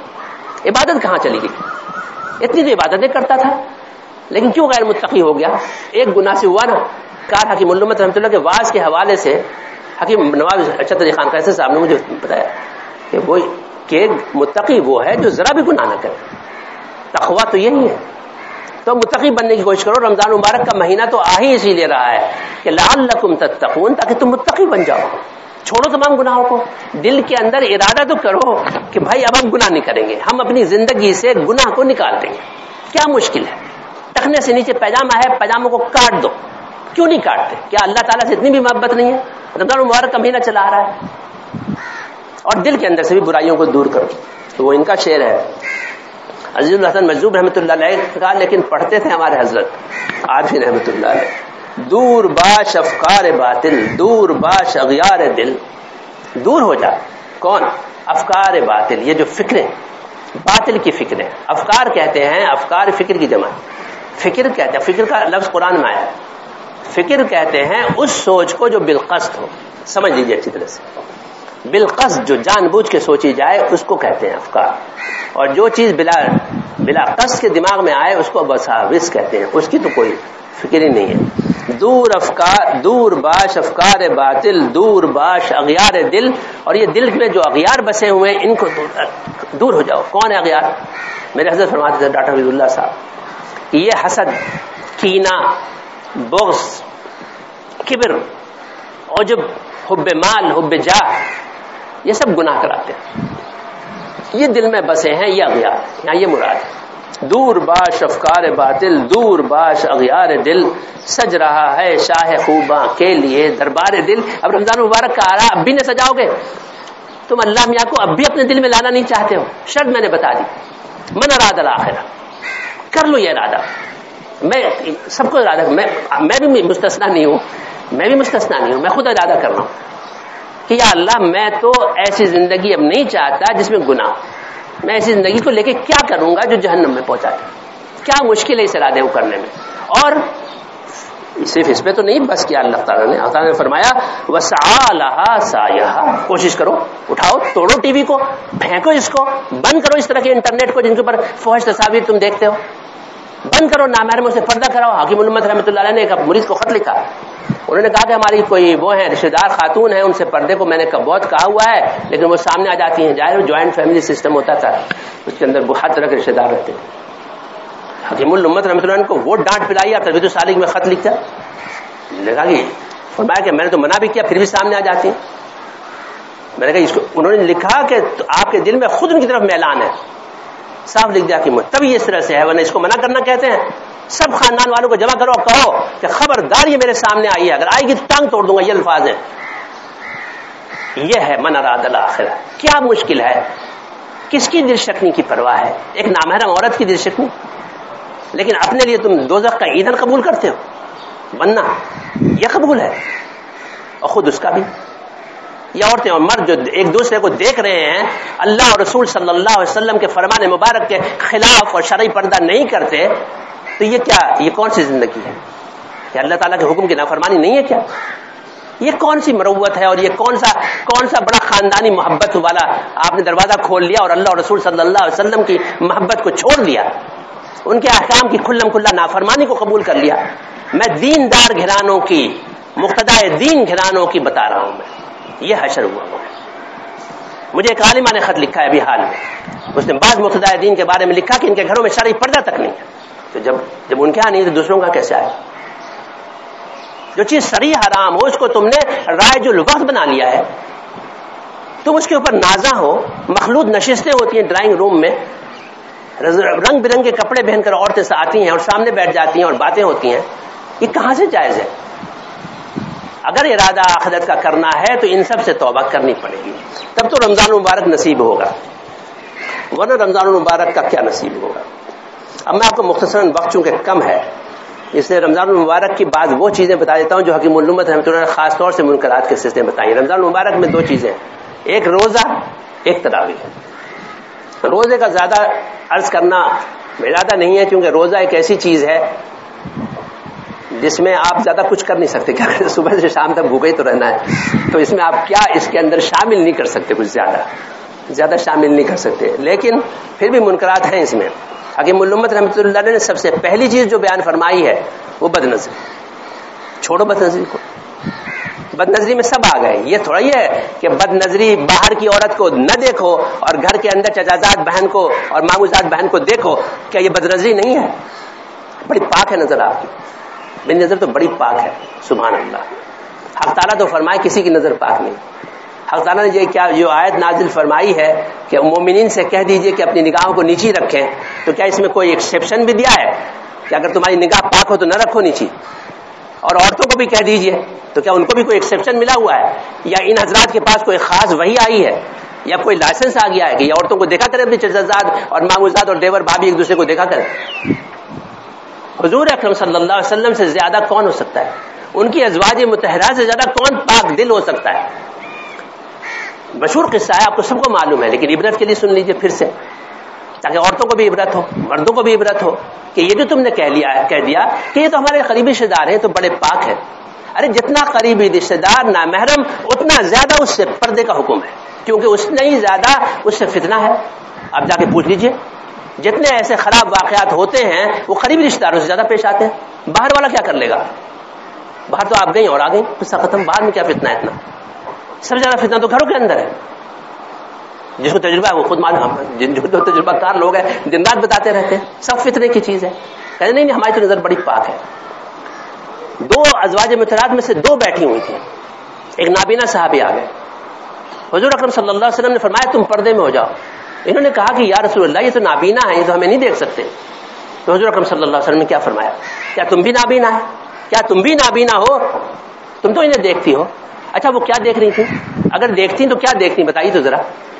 عبادت کہاں چلی گئی؟ اتنی تو عبادتیں کرتا تھا، لیکن کیوں غیر متقی ہو گیا؟ ایک گناہ سے ہوا نا۔ کار حکیم علامت رحمۃ اللہ کے واعظ کے حوالے سے حکیم نواز اچھتر خان قیصر صاحب نے مجھے بتایا کہ وہ کہ متقی وہ ہے جو ذرا بھی گناہ نہ کرے، تقویٰ تو یہی ہے۔ تو متقی بننے کی کوشش کرو۔ رمضان مبارک کا مہینہ تو آ ہی اسی لیے رہا ہے کہ لعلکم تتقون، تاکہ تم متقی بن جاؤ، چھوڑو تمام گناہوں کو، دل کے اندر ارادہ تو کرو کہ بھائی اب ہم گناہ نہیں کریں گے، ہم اپنی زندگی سے گناہ کو نکال دیں گے۔ کیا مشکل ہے؟ ٹخنے سے نیچے پیجامہ ہے، پیجاموں کو کاٹ دو، کیوں نہیں کاٹتے؟ کیا اللہ تعالیٰ سے اتنی بھی محبت نہیں ہے؟ رمضان مبارک کا مہینہ چلا آ رہا ہے، اور دل کے اندر سے بھی برائیوں کو دور کرو۔ تو وہ ان کا شعر ہے، عزیز الحسن مجذوب رحمۃ اللہ علیہ کہا، لیکن پڑھتے تھے ہمارے حضرت عارفی رحمۃ اللہ علیہ، دور باش افکار باطل، دور باش اغیار دل، دور ہو جا۔ کون؟ افکار باطل، یہ جو فکریں باطل کی فکریں، افکار کہتے ہیں، افکار فکر کی جمع، فکر کہتے ہیں، فکر کا لفظ قرآن میں آیا ہے، فکر کہتے ہیں اس سوچ کو جو بالقصد ہو، سمجھ لیجیے اچھی طرح سے، بالقصد جو جان بوجھ کے سوچی جائے اس کو کہتے ہیں افکار، اور جو چیز بلا قصد کے دماغ میں آئے اس کو وساوس کہتے ہیں، اس کی تو کوئی فکر ہی نہیں ہے۔ دور باش افکار باطل، دور باش اغیار دل، اور یہ دل میں جو اغیار بسے ہوئے ان کو دور ہو جاؤ۔ کون ہے اغیار؟ میرے حضرت فرماتے تھے ڈاکٹر حفیظ اللہ صاحب، یہ حسد، کینہ، بغض، کبر، عجب، حب مال، حب جاہ، یہ سب گناہ کراتے ہیں، یہ دل میں بسے ہیں، یہ اغیار، یہاں یہ مراد ہے۔ دور باش افکار باطل، دور باش اغیار دل، سج رہا ہے شاہ خوباں کے لیے دربار دل۔ اب رمضان مبارک کا آ رہا، اب بھی نہ سجاؤ گے تم اللہ میاں کو، اب بھی اپنے دل میں لانا نہیں چاہتے ہو؟ شرط میں نے بتا دی، من اراد الاخرہ، کر لو یہ ارادہ۔ میں سب کو ارادہ، میں بھی مستثنا نہیں ہوں، میں خود ارادہ کر رہا ہوں کہ یا اللہ میں تو ایسی زندگی اب نہیں چاہتا جس میں گناہ، میں ایسی زندگی کو لے کے کیا کروں گا جو جہنم میں پہنچا دے، کیا مشکل ہے اس ارادے کو کرنے میں. اور صرف اس پہ تو نہیں بس کیا اللہ تعالیٰ نے فرمایا وسعى لها سعيها، کوشش کرو، اٹھاؤ، توڑو ٹی وی کو، پھینکو اس کو، بند کرو اس طرح کے انٹرنیٹ کو جن کے اوپر فحش تصاویر تم دیکھتے ہو، بند کرو، نامحرموں سے پردہ کراؤ. حکیم الامت رحمۃ اللہ علیہ نے ایک مریض کو خط لکھا، انہوں نے کہا کہ ہماری کوئی وہ ہیں رشتہ دار خاتون ہیں، ان سے پردے کو میں نے بہت کہا ہوا ہے لیکن وہ سامنے آ جاتی ہیں. ظاہر جوائنٹ فیملی سسٹم ہوتا تھا، اس کے اندر ہر طرح کے رشتہ دار رہتے تھے. حکیم الامت رحمۃ اللہ کو وہ ڈانٹ پلائی، تربیت السالک میں خط لکھتا لگا کہ فرمایا کہ میں نے تو منع بھی کیا پھر بھی سامنے آ جاتی ہیں. میں نے کہا اس کو، انہوں نے لکھا کہ آپ کے دل میں خود ان کی طرف میلان ہے، صاف لکھ دیا کہ تب یہ اس طرح سے ہے، ورنہ اس کو منع کرنا کہتے ہیں. سب خاندان والوں کو جمع کرو اور کہو کہ خبردار یہ میرے سامنے آئی ہے، اگر آئے گی تو ٹانگ توڑ دوں گا. یہ الفاظ ہیں. یہ ہے من اراد الاخرہ. کیا مشکل ہے، کس کی دل شکنی کی پرواہ ہے؟ ایک نامحرم عورت کی دل شکنی، لیکن اپنے لیے تم دوزخ کا ایندھن قبول کرتے ہو، بننا یہ قبول ہے. اور خود اس کا بھی. یہ عورتیں اور مرد جو ایک دوسرے کو دیکھ رہے ہیں، اللہ اور رسول صلی اللہ علیہ وسلم کے فرمان مبارک کے خلاف اور شرعی پردہ نہیں کرتے، تو یہ کیا، یہ کون سی زندگی ہے؟ کہ اللہ تعالیٰ کے حکم کی نافرمانی نہیں ہے کیا؟ یہ کون سی مروت ہے؟ اور یہ کون سا بڑا خاندانی محبت والا آپ نے دروازہ کھول لیا اور اللہ اور رسول صلی اللہ علیہ وسلم کی محبت کو چھوڑ دیا، ان کے احکام کی کھلم کھلا نافرمانی کو قبول کر لیا. میں دیندار گھرانوں کی، مقتدائے دین گھرانوں کی بتا رہا ہوں. میں یہ حشر ہوا. مجھے ایک عالمہ نے خط لکھا ہے ابھی حال میں، اس نے بعض مقتدائے دین کے بارے میں لکھا کہ ان کے گھروں میں شرعی پردہ تک نہیں ہے. تو جب ان کے یہاں نہیں تو دوسروں کا کیسے آئے؟ جو چیز شرعی حرام ہو اس کو تم نے رائج الوقت بنا لیا ہے، تم اس کے اوپر نازاں ہو. مخلوط نشستیں ہوتی ہیں ڈرائنگ روم میں، رنگ برنگے کپڑے پہن کر عورتیں آتی ہیں اور سامنے بیٹھ جاتی ہیں اور باتیں ہوتی ہیں. یہ کہاں سے جائز ہے؟ اگر ارادہ آخرت کا کرنا ہے تو ان سب سے توبہ کرنی پڑے گی، تب تو رمضان المبارک نصیب ہوگا، ورنہ رمضان المبارک کا کیا نصیب ہوگا. اب میں آپ کو مختصراً وقت چونکہ کم ہے اس لیے رمضان المبارک کی بعض وہ چیزیں بتا دیتا ہوں جو حکیم الامت رحمۃ اللہ نے خاص طور سے منکرات کے سلسلے میں بتائی. رمضان المبارک میں دو چیزیں، ایک روزہ، ایک تراویح. روزے کا زیادہ عرض کرنا ارادہ نہیں ہے کیونکہ روزہ ایک ایسی چیز ہے جس میں آپ زیادہ کچھ کر نہیں سکتے، کیا صبح سے شام تک بھوکے ہی تو رہنا ہے، تو اس میں آپ کیا اس کے اندر شامل نہیں کر سکتے، کچھ زیادہ شامل نہیں کر سکتے. لیکن پھر بھی منکرات ہیں اس میں. حکیم الامت رحمۃ اللہ علیہ نے سب سے پہلی چیز جو بیان فرمائی ہے وہ بد نظری. چھوڑو بد نظری کو، بد نظری میں سب آ گئے. یہ تھوڑا ہی ہے کہ بد نظری باہر کی عورت کو نہ دیکھو اور گھر کے اندر چچازاد بہن کو اور ماموزاد بہن کو دیکھو، کیا یہ بد نظری نہیں ہے؟ بڑی پاک ہے نظر آپ کی، میری نظر تو بڑی پاک ہے، سبحان اللہ. حق تعالیٰ تو فرمائے کسی کی نظر پاک نہیں. حق تعالیٰ نے جو آیت نازل فرمائی ہے کہ مومنین سے کہہ دیجئے کہ اپنی نگاہوں کو نیچی رکھیں، تو کیا اس میں کوئی ایکسیپشن بھی دیا ہے کہ اگر تمہاری نگاہ پاک ہو تو نہ رکھو نیچی؟ اور عورتوں کو بھی کہہ دیجئے، تو کیا ان کو بھی کوئی ایکسیپشن ملا ہوا ہے؟ یا ان حضرات کے پاس کوئی خاص وحی آئی ہے یا کوئی لائسنس آ گیا ہے کہ یہ عورتوں کو دیکھا کرے اپنی چچازاد اور ماموزاد اور دیور بھابھی ایک دوسرے کو دیکھا کرے؟ حضور اکرم صلی اللہ علیہ وسلم سے زیادہ کون ہو سکتا ہے؟ ان کی ازواج مطہرات سے زیادہ کون پاک دل ہو سکتا ہے؟ مشہور قصہ ہے، آپ کو سب کو معلوم ہے، لیکن عبرت کے لیے سن لیجئے پھر سے، تاکہ عورتوں کو بھی عبرت ہو، مردوں کو بھی عبرت ہو کہ یہ جو تم نے کہہ دیا کہ یہ تو ہمارے قریبی رشتے دار ہیں تو بڑے پاک ہیں. ارے جتنا قریبی رشتے دار نامحرم اتنا زیادہ اس سے پردے کا حکم ہے، کیونکہ اس نے ہی زیادہ اس سے فتنہ ہے. آپ جا کے پوچھ لیجئے، جتنے ایسے خراب واقعات ہوتے ہیں وہ قریبی رشتے داروں سے زیادہ پیش آتے ہیں. باہر والا کیا کر لے گا؟ باہر تو آپ گئی اور آ گئی، قصہ ختم. باہر میں کیا فتنہ ہے اتنا؟ سب سے زیادہ فتنہ تو گھروں کے اندر ہے. جس کو تجربہ ہے وہ خود معلوم، جو تجربہ کار لوگ ہیں دن رات بتاتے رہتے ہیں سب فتنے کی چیز ہے. کہتے نہیں ہماری تو نظر بڑی پاک ہے. دو ازواج مطہرات میں سے دو بیٹھی ہوئی تھیں، ایک نابینا صحابی آ گئے. حضور اکرم صلی اللہ علیہ وسلم نے فرمایا تم پردے میں ہو جاؤ. انہوں نے کہا کہ یا رسول اللہ یہ تو نابینا ہے، یہ تو ہمیں نہیں دیکھ سکتے. تو حضور اکرم صلی اللہ علیہ وسلم نے کیا فرمایا؟ کیا تم بھی نابینا ہے؟ کیا تم بھی نابینا ہو؟ تم تو انہیں دیکھتی ہو. اچھا وہ کیا دیکھ رہی تھی؟ اگر دیکھتی تو کیا دیکھتی بتائیے تو ذرا.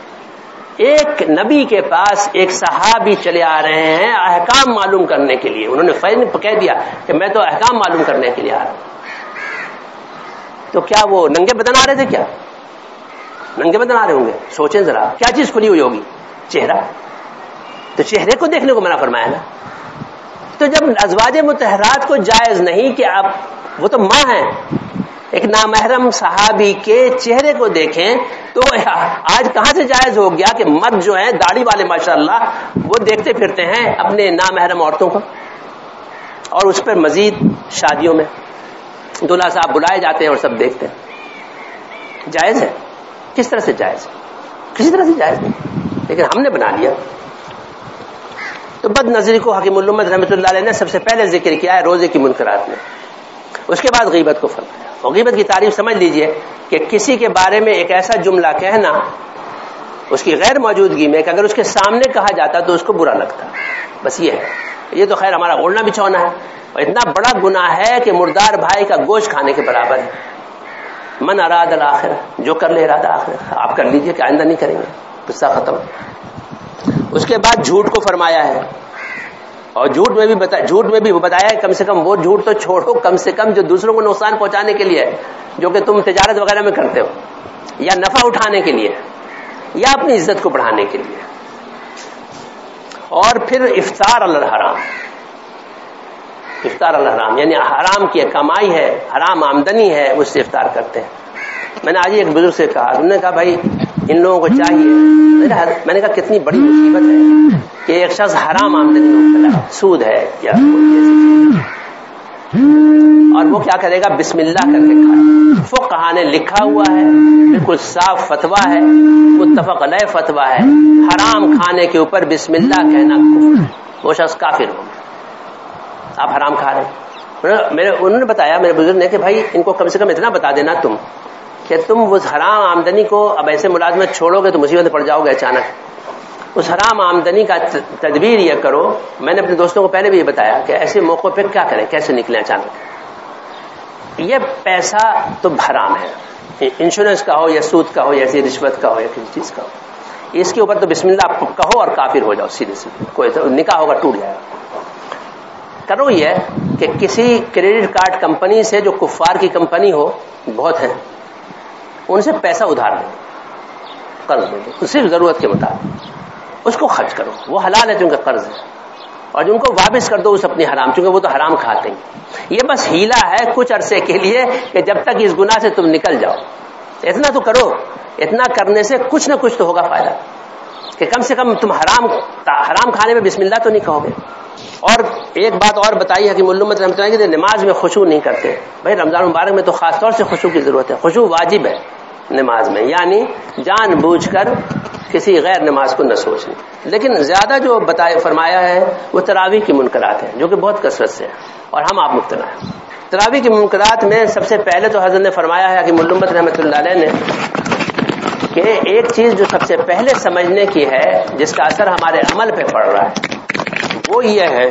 ایک نبی کے پاس ایک صحابی چلے آ رہے ہیں احکام معلوم کرنے کے لیے. انہوں نے فیض کہہ دیا کہ میں تو احکام معلوم کرنے کے لیے آ رہا ہوں. تو کیا وہ ننگے بدن آ رہے تھے کیا؟ ننگے بدن آ رہے ہوں گے. سوچیں ذرا کیا چیز کھلی ہوئی ہوگی؟ چہرہ. تو چہرے کو دیکھنے کو منع فرمایا نا. تو جب ازواج مطہرات کو جائز نہیں کہ آپ، وہ تو ماں ہیں، ایک نامحرم صحابی کے چہرے کو دیکھیں، تو آج کہاں سے جائز ہو گیا کہ مرد جو ہیں داڑھی والے ماشاءاللہ وہ دیکھتے پھرتے ہیں اپنے نامحرم عورتوں کو، اور اس پر مزید شادیوں میں دلہا صاحب بلائے جاتے ہیں اور سب دیکھتے ہیں. جائز ہے؟ کس طرح سے جائز ہے؟ کسی طرح سے جائز نہیں، لیکن ہم نے بنا لیا. تو بد نظری کو حکیم الامت رحمۃ اللہ علیہ نے سب سے پہلے ذکر کیا ہے روزے کی منکرات میں، اس کے بعد غیبت کو فرمایا. اور غیبت کی تعریف سمجھ لیجئے کہ کسی کے بارے میں ایک ایسا جملہ کہنا اس کی غیر موجودگی میں کہ اگر اس کے سامنے کہا جاتا تو اس کو برا لگتا. بس یہ ہے. یہ تو خیر ہمارا اوڑھنا بچھونا ہے، اور اتنا بڑا گناہ ہے کہ مردار بھائی کا گوشت کھانے کے برابر ہے. من اراد الاخرہ، جو کر لے ارادہ آخرت، آپ کر لیجئے کہ آئندہ نہیں کریں گے، قصہ ختم. اس کے بعد جھوٹ کو فرمایا ہے، اور جھوٹ میں بھی بتایا ہے کم سے کم وہ جھوٹ تو چھوڑو کم سے کم جو دوسروں کو نقصان پہنچانے کے لیے ہے، جو کہ تم تجارت وغیرہ میں کرتے ہو، یا نفع اٹھانے کے لیے، یا اپنی عزت کو بڑھانے کے لیے. اور پھر افطار علی الحرام. افطار علی الحرام یعنی حرام کی کمائی ہے، حرام آمدنی ہے، اس سے افطار کرتے ہیں. میں نے آج ایک بزرگ سے کہا، انہوں نے کہا بھائی ان لوگوں کو چاہیے، میں نے کہا کتنی بڑی مصیبت ہے کہ ایک شخص حرام آمدنی میں مبتلا ہے، سود ہے یا اور وہ کیا کرے گا؟ بسم اللہ کر کے کھائے. فقہا نے لکھا ہوا ہے، بالکل صاف فتویٰ ہے، متفق علیہ فتویٰ ہے، حرام کھانے کے اوپر بسم اللہ کہنا کفر ہے، وہ شخص کافر ہوگا. آپ حرام کھا رہے ہیں. انہوں نے بتایا میرے بزرگ نے کہ بھائی ان کو کم سے کم اتنا بتا دینا تم کہ تم اس حرام آمدنی کو اب ایسے ملازمت چھوڑو گے تو مصیبت میں پڑ جاؤ گے اچانک. اس حرام آمدنی کا تدبیر یہ کرو. میں نے اپنے دوستوں کو پہلے بھی یہ بتایا کہ ایسے موقع پہ کیا کریں، کیسے نکلیں اچانک. یہ پیسہ تو حرام ہے، انشورنس کا ہو یا سود کا ہو یا ایسی رشوت کا ہو یا کسی چیز کا ہو، اس کے اوپر تو بسم اللہ کہو اور کافر ہو جاؤ سیدھے سیدھے. کوئی تو نکاح ہوگا ٹوٹ جائے گا. کرو یہ کہ کسی کریڈٹ کارڈ کمپنی سے جو کفار کی کمپنی ہو، بہت ہیں، ان سے پیسہ ادھار دو، قرض دے دو، صرف ضرورت کے مطابق اس کو خرچ کرو. وہ حلال ہے چونکہ قرض ہے، اور جن کو واپس کر دو اس اپنی حرام، چونکہ وہ تو حرام کھاتے ہیں. یہ بس ہیلا ہے کچھ عرصے کے لیے کہ جب تک اس گناہ سے تم نکل جاؤ. اتنا تو کرو، اتنا کرنے سے کچھ نہ کچھ تو ہوگا فائدہ، کہ کم سے کم تم حرام کھانے میں بسم اللہ تو نہیں کہو گے. اور ایک بات اور بتائی حکیم الامت رحمۃ اللہ کہ نماز میں خشوع نہیں کرتے. بھائی رمضان مبارک میں تو خاص طور سے خشوع کی ضرورت ہے. خشوع واجب ہے نماز میں، یعنی جان بوجھ کر کسی غیر نماز کو نہ سوچیں. لیکن زیادہ جو فرمایا ہے وہ تراویح کی منکرات ہیں، جو کہ بہت کثرت سے ہے اور ہم آپ مبتلا ہیں. تراویح کی منکرات میں سب سے پہلے تو حضرت نے فرمایا ہے کہ حکیم الامت رحمۃ اللہ علیہ نے کہ ایک چیز جو سب سے پہلے سمجھنے کی ہے، جس کا اثر ہمارے عمل پہ پڑ رہا ہے، وہ یہ ہے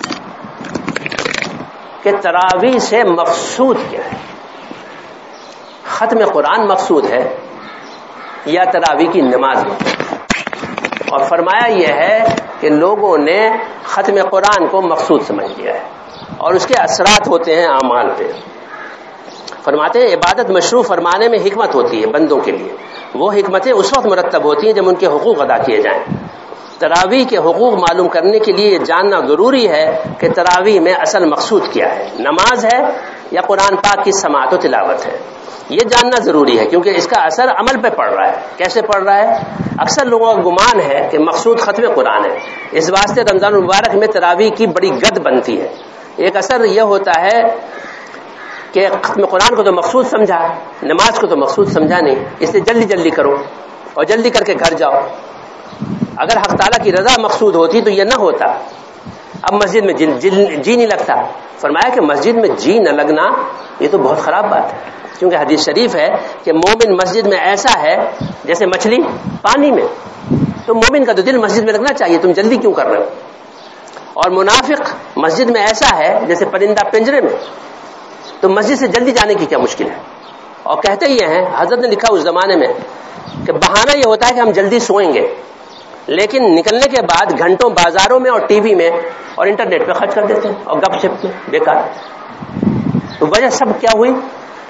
کہ تراویح سے مقصود کیا ہے. ختم قرآن مقصود ہے یا تراویح کی نماز میں؟ اور فرمایا یہ ہے کہ لوگوں نے ختم قرآن کو مقصود سمجھ لیا ہے اور اس کے اثرات ہوتے ہیں اعمال پہ. فرماتے ہیں عبادت مشروع فرمانے میں حکمت ہوتی ہے بندوں کے لیے. وہ حکمتیں اس وقت مرتب ہوتی ہیں جب ان کے حقوق ادا کیے جائیں. تراویح کے حقوق معلوم کرنے کے لیے یہ جاننا ضروری ہے کہ تراویح میں اصل مقصود کیا ہے، نماز ہے یا قرآن پاک کی سماعت و تلاوت ہے. یہ جاننا ضروری ہے کیونکہ اس کا اثر عمل پہ پڑ رہا ہے. کیسے پڑ رہا ہے؟ اکثر لوگوں کا گمان ہے کہ مقصود ختم قرآن ہے، اس واسطے رمضان المبارک میں تراویح کی بڑی گد بنتی ہے. ایک اثر یہ ہوتا ہے کہ ختم قرآن کو تو مقصود سمجھا، نماز کو تو مقصود سمجھا نہیں، اس لیے جلدی جلدی کرو اور جلدی کر کے گھر جاؤ. اگر حق تعالیٰ کی رضا مقصود ہوتی تو یہ نہ ہوتا. اب مسجد میں جی نہیں لگتا. فرمایا کہ مسجد میں جی نہ لگنا یہ تو بہت خراب بات ہے، کیونکہ حدیث شریف ہے کہ مومن مسجد میں ایسا ہے جیسے مچھلی پانی میں. تو مومن کا تو دل مسجد میں لگنا چاہیے، تم جلدی کیوں کر رہے ہو؟ اور منافق مسجد میں ایسا ہے جیسے پرندہ پنجرے میں. تو مسجد سے جلدی جانے کی کیا مشکل ہے؟ اور کہتے یہ ہیں، حضرت نے لکھا اس زمانے میں کہ بہانہ یہ ہوتا ہے کہ ہم جلدی سوئیں گے، لیکن نکلنے کے بعد گھنٹوں بازاروں میں اور ٹی وی میں اور انٹرنیٹ پہ خرچ کر دیتے ہیں اور گپ شپ میں بیکار. تو وجہ سب کیا ہوئی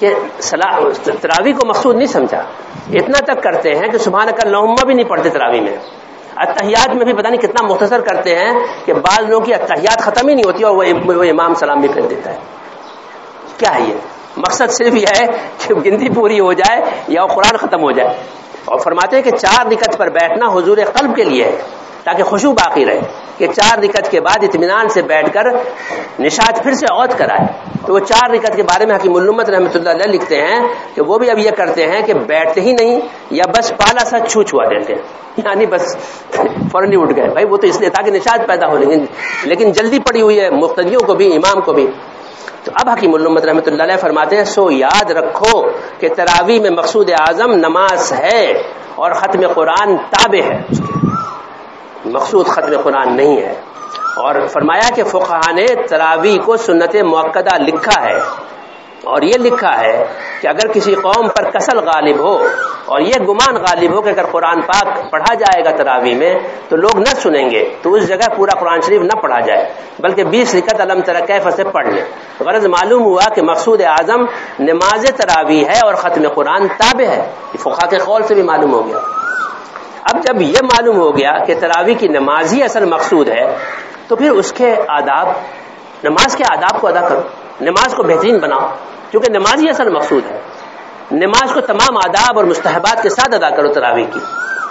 کہ تراویح کو مقصود نہیں سمجھا. اتنا تک کرتے ہیں کہ سبحانک اللہم بھی نہیں پڑھتے تراویح میں. اتحیات میں بھی پتہ نہیں کتنا مختصر کرتے ہیں کہ بعض لوگوں کی اتحیات ختم ہی نہیں ہوتی اور وہ امام سلام بھی پھیر دیتا ہے. کیا ہے یہ مقصد؟ صرف یہ ہے کہ گنتی پوری ہو جائے یا قرآن ختم ہو جائے. اور فرماتے ہیں کہ 4 رکعت پر بیٹھنا حضور قلب کے لیے ہے تاکہ خشوع باقی رہے, کہ 4 رکعت کے بعد اطمینان سے بیٹھ کر نشاط پھر سے عود کرائے. تو وہ 4 رکعت کے بارے میں حکیم الامت رحمۃ اللہ علیہ لکھتے ہیں کہ وہ بھی اب یہ کرتے ہیں کہ بیٹھتے ہی نہیں یا بس پہلا سا چھوا دیتے ہیں, یعنی بس فوراً اٹھ گئے. بھائی وہ تو اس لیے تھا کہ نشاط پیدا ہو, لیکن جلدی پڑی ہوئی ہے مقتدیوں کو بھی امام کو بھی. تو اب حکیم الامت رحمۃ اللہ علیہ فرماتے ہیں سو یاد رکھو کہ تراویح میں مقصود اعظم نماز ہے اور ختم قرآن تابع ہے اس کے, مقصود ختم قرآن نہیں ہے. اور فرمایا کہ فقہاء نے تراویح کو سنت مؤکدہ لکھا ہے, اور یہ لکھا ہے کہ اگر کسی قوم پر کسل غالب ہو اور یہ گمان غالب ہو کہ اگر قرآن پاک پڑھا جائے گا تراویح میں تو لوگ نہ سنیں گے, تو اس جگہ پورا قرآن شریف نہ پڑھا جائے بلکہ 20 رکعت الم تر کیف سے پڑھ لیں. غرض معلوم ہوا کہ مقصود اعظم نماز تراویح ہے اور ختم قرآن تابع ہے. فقہاء کے قول سے بھی معلوم ہو گیا. اب جب یہ معلوم ہو گیا کہ تراویح کی نماز ہی اصل مقصود ہے تو پھر اس کے آداب, نماز کے آداب کو ادا کرو, نماز کو بہترین بناؤ, کیونکہ نماز ہی اصل مقصود ہے. نماز کو تمام آداب اور مستحبات کے ساتھ ادا کرو تراویح کی.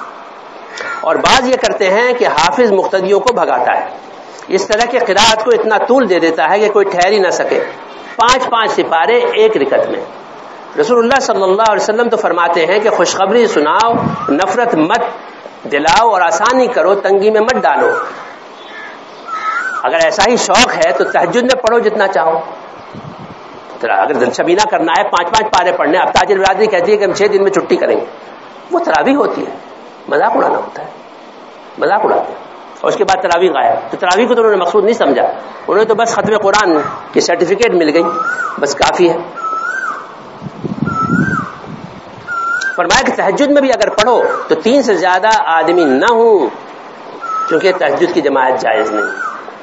اور بعض یہ کرتے ہیں کہ حافظ مقتدیوں کو بھگاتا ہے, اس طرح کی قرات کو اتنا طول دے دیتا ہے کہ کوئی ٹھہر ہی نہ سکے. 5 سپارے 1 رکعت میں. رسول اللہ صلی اللہ علیہ وسلم تو فرماتے ہیں کہ خوشخبری سناؤ, نفرت مت دلاؤ اور آسانی کرو, تنگی میں مت ڈالو. اگر ایسا ہی شوق ہے تو تہجد میں پڑھو جتنا چاہو. اگر دلچسپینا کرنا ہے 5 پارے پڑھنے, اب تاجر برادری کہتی ہے کہ ہم 6 دن میں چھٹی کریں گے, وہ تراویح ہوتی ہے, مذاق اڑانا ہوتا ہے, مذاق اڑاتے ہیں. اور اس کے بعد تراویح غائب. تو تراویح کو تو انہوں نے مقصود نہیں سمجھا, انہوں نے تو بس ختم قرآن کی سرٹیفکیٹ مل گئی, بس کافی ہے. فرمایا کہ تہجد میں بھی اگر پڑھو تو 3 سے زیادہ آدمی نہ ہوں, کیونکہ تہجد کی جماعت جائز نہیں.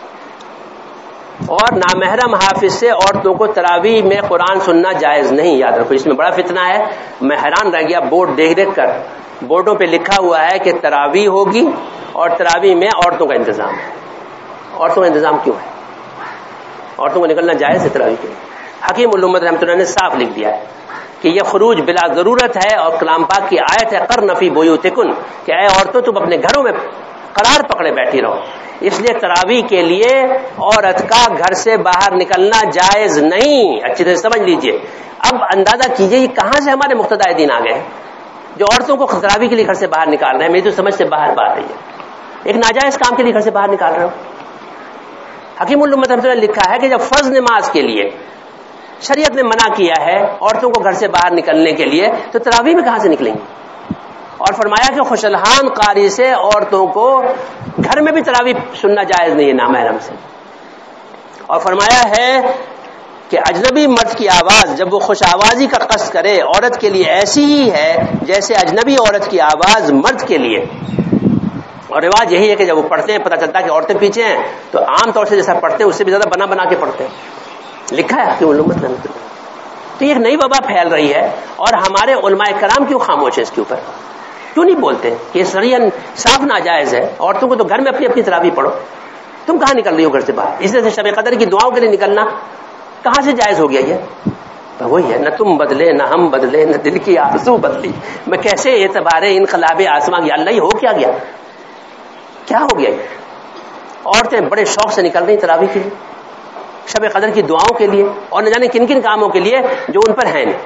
اور نامحرم حافظ سے عورتوں کو تراویح میں قرآن سننا جائز نہیں. یاد رکھو, اس میں بڑا فتنہ ہے. میں حیران رہ گیا بورڈ دیکھ کر, بورڈوں پہ لکھا ہوا ہے کہ تراویح ہوگی اور تراویح میں عورتوں کا انتظام ہے. عورتوں کا انتظام کیوں ہے؟ عورتوں کو نکلنا جائز ہے تراویح کے لیے. حکیم الامت رحمۃ اللہ نے صاف لکھ دیا ہے کہ یہ خروج بلا ضرورت ہے, اور کلام پاک کی آیت ہے قرن فی بیوتکن, کہ اے عورتوں تم اپنے گھروں میں قرار پکڑے بیٹھی رہو. اس لیے تراویح کے لیے عورت کا گھر سے باہر نکلنا جائز نہیں. اچھی طرح سمجھ لیجئے. اب اندازہ کیجئے یہ کہاں سے ہمارے مقتدی دین آ گئے جو عورتوں کو تراویح کے لیے گھر سے باہر نکال رہے ہیں. میری تو سمجھ سے باہر بات ہے, یہ ایک ناجائز کام کے لیے گھر سے باہر نکال رہے ہو. حکیم الامت رحمۃ اللہ نے لکھا ہے کہ جب فرض نماز کے لیے شریعت نے منع کیا ہے عورتوں کو گھر سے باہر نکلنے کے لیے, تو تراویح میں کہاں سے نکلیں گی؟ اور فرمایا کہ خوش الحان قاری سے عورتوں کو گھر میں بھی تراویح سننا جائز نہیں ہے نامحرم سے. اور فرمایا ہے کہ اجنبی مرد کی آواز جب وہ خوش آوازی کا قصد کرے عورت کے لیے ایسی ہی ہے جیسے اجنبی عورت کی آواز مرد کے لیے. اور رواج یہی ہے کہ جب وہ پڑھتے ہیں پتہ چلتا ہے کہ عورتیں پیچھے ہیں, تو عام طور سے جیسا پڑھتے ہیں اس سے بھی زیادہ بنا کے پڑھتے ہیں. لکھا ہے حکیم الامت نے. تو یہ ایک نئی وبا پھیل رہی ہے, اور ہمارے علماء کرام کیوں خاموش ہیں اس کے اوپر؟ کیوں نہیں بولتے کہ شریعت صاف ناجائز ہے؟ عورتوں کو تو گھر میں اپنی اپنی تراویح پڑھو. تم کہاں نکل رہی ہو گھر سے باہر؟ اس طرح سے شب قدر کی دعاؤں کے لیے نکلنا کہاں سے جائز ہو گیا؟ یہ وہی ہے, نہ تم بدلے نہ ہم بدلے نہ دل کی آرزو بدلی, میں کیسے اعتبار انقلاب آسماں کی اللہ, یہ ہو کیا گیا؟ کیا ہو گیا؟ عورتیں بڑے شوق سے نکل رہی تراویح کے لیے, شب قدر کی دعاؤں کے لیے, اور نہ جانے کن کن کاموں کے لیے جو ان پر ہیں نہیں.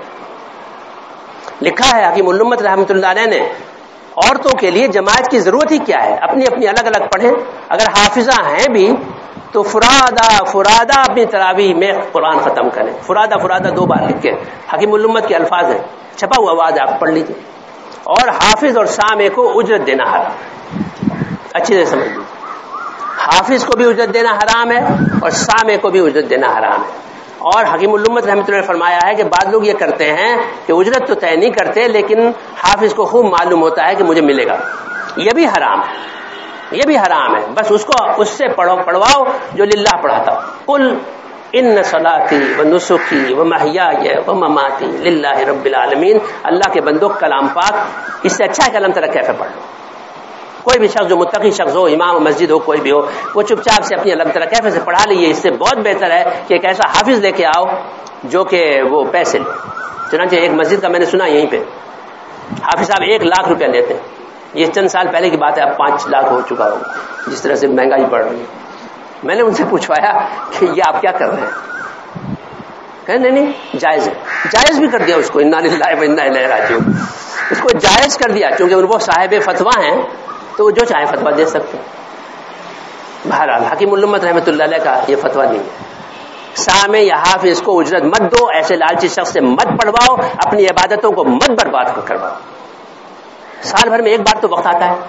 لکھا ہے حکیم الامت رحمۃ اللہ علیہ نے عورتوں کے لیے جماعت کی ضرورت ہی کیا ہے, اپنی اپنی الگ الگ پڑھیں. اگر حافظہ ہیں بھی تو فرادہ اپنی تراویح میں قرآن ختم کریں. فرادہ 2 بار لکھ کے حکیم الامت کے الفاظ ہیں, چھپا ہوا آواز آپ پڑھ لیجیے. اور حافظ اور سامع کو اجرت دینا حرام. اچھی طرح سمجھ لیجیے, حافظ کو بھی اجرت دینا حرام ہے اور سامع کو بھی اجرت دینا حرام ہے. اور حکیم الامت رحمۃ اللہ نے فرمایا ہے کہ بعض لوگ یہ کرتے ہیں کہ اجرت تو طے نہیں کرتے لیکن حافظ کو خوب معلوم ہوتا ہے کہ مجھے ملے گا. یہ بھی حرام ہے, یہ بھی حرام ہے. بس اس کو اس سے پڑھواؤ جو للہ پڑھاتا. قل ان صلاتی و نسکی و محیای و مماتی للہ رب العالمین. اللہ کے بندو کلام پاک اس سے اچھا ہے کہ لم تر کیف پڑھ لو. کوئی بھی شخص جو متقی شخص ہو، امام مسجد ہو، کوئی بھی ہو، وہ چپ چاپ سے اپنی لم تر کیف سے پڑھا لیے. اس سے بہت بہتر ہے کہ ایک ایسا حافظ لے کے آؤ جو کہ وہ پیسے لے. چنانچہ ایک مسجد کا میں نے سنا یہیں پہ حافظ صاحب 1 لاکھ روپیہ لیتے ہیں. یہ چند سال پہلے کی بات ہے، اب 5 لاکھ ہو چکا ہو جس طرح سے مہنگائی بڑھ رہی ہے. میں نے ان سے پوچھوایا کہ یہ آپ کیا کر رہے ہیں؟ کہ نہیں جائز ہے. جائز بھی کر دیا اس کو، انا للہ و انا الیہ راجعون. اس کو جائز کر دیا کیونکہ وہ صاحب فتویٰ ہیں تو وہ جو چاہیں فتویٰ دے سکتے ہیں. بہرحال حکیم الامت رحمۃ اللہ علیہ کا یہ فتویٰ نہیں ہے. سامع یا حافظ کو اجرت مت دو، ایسے لالچی شخص سے مت پڑھواؤ، اپنی عبادتوں کو مت برباد کرواؤ. سال بھر میں ایک بار تو وقت آتا ہے،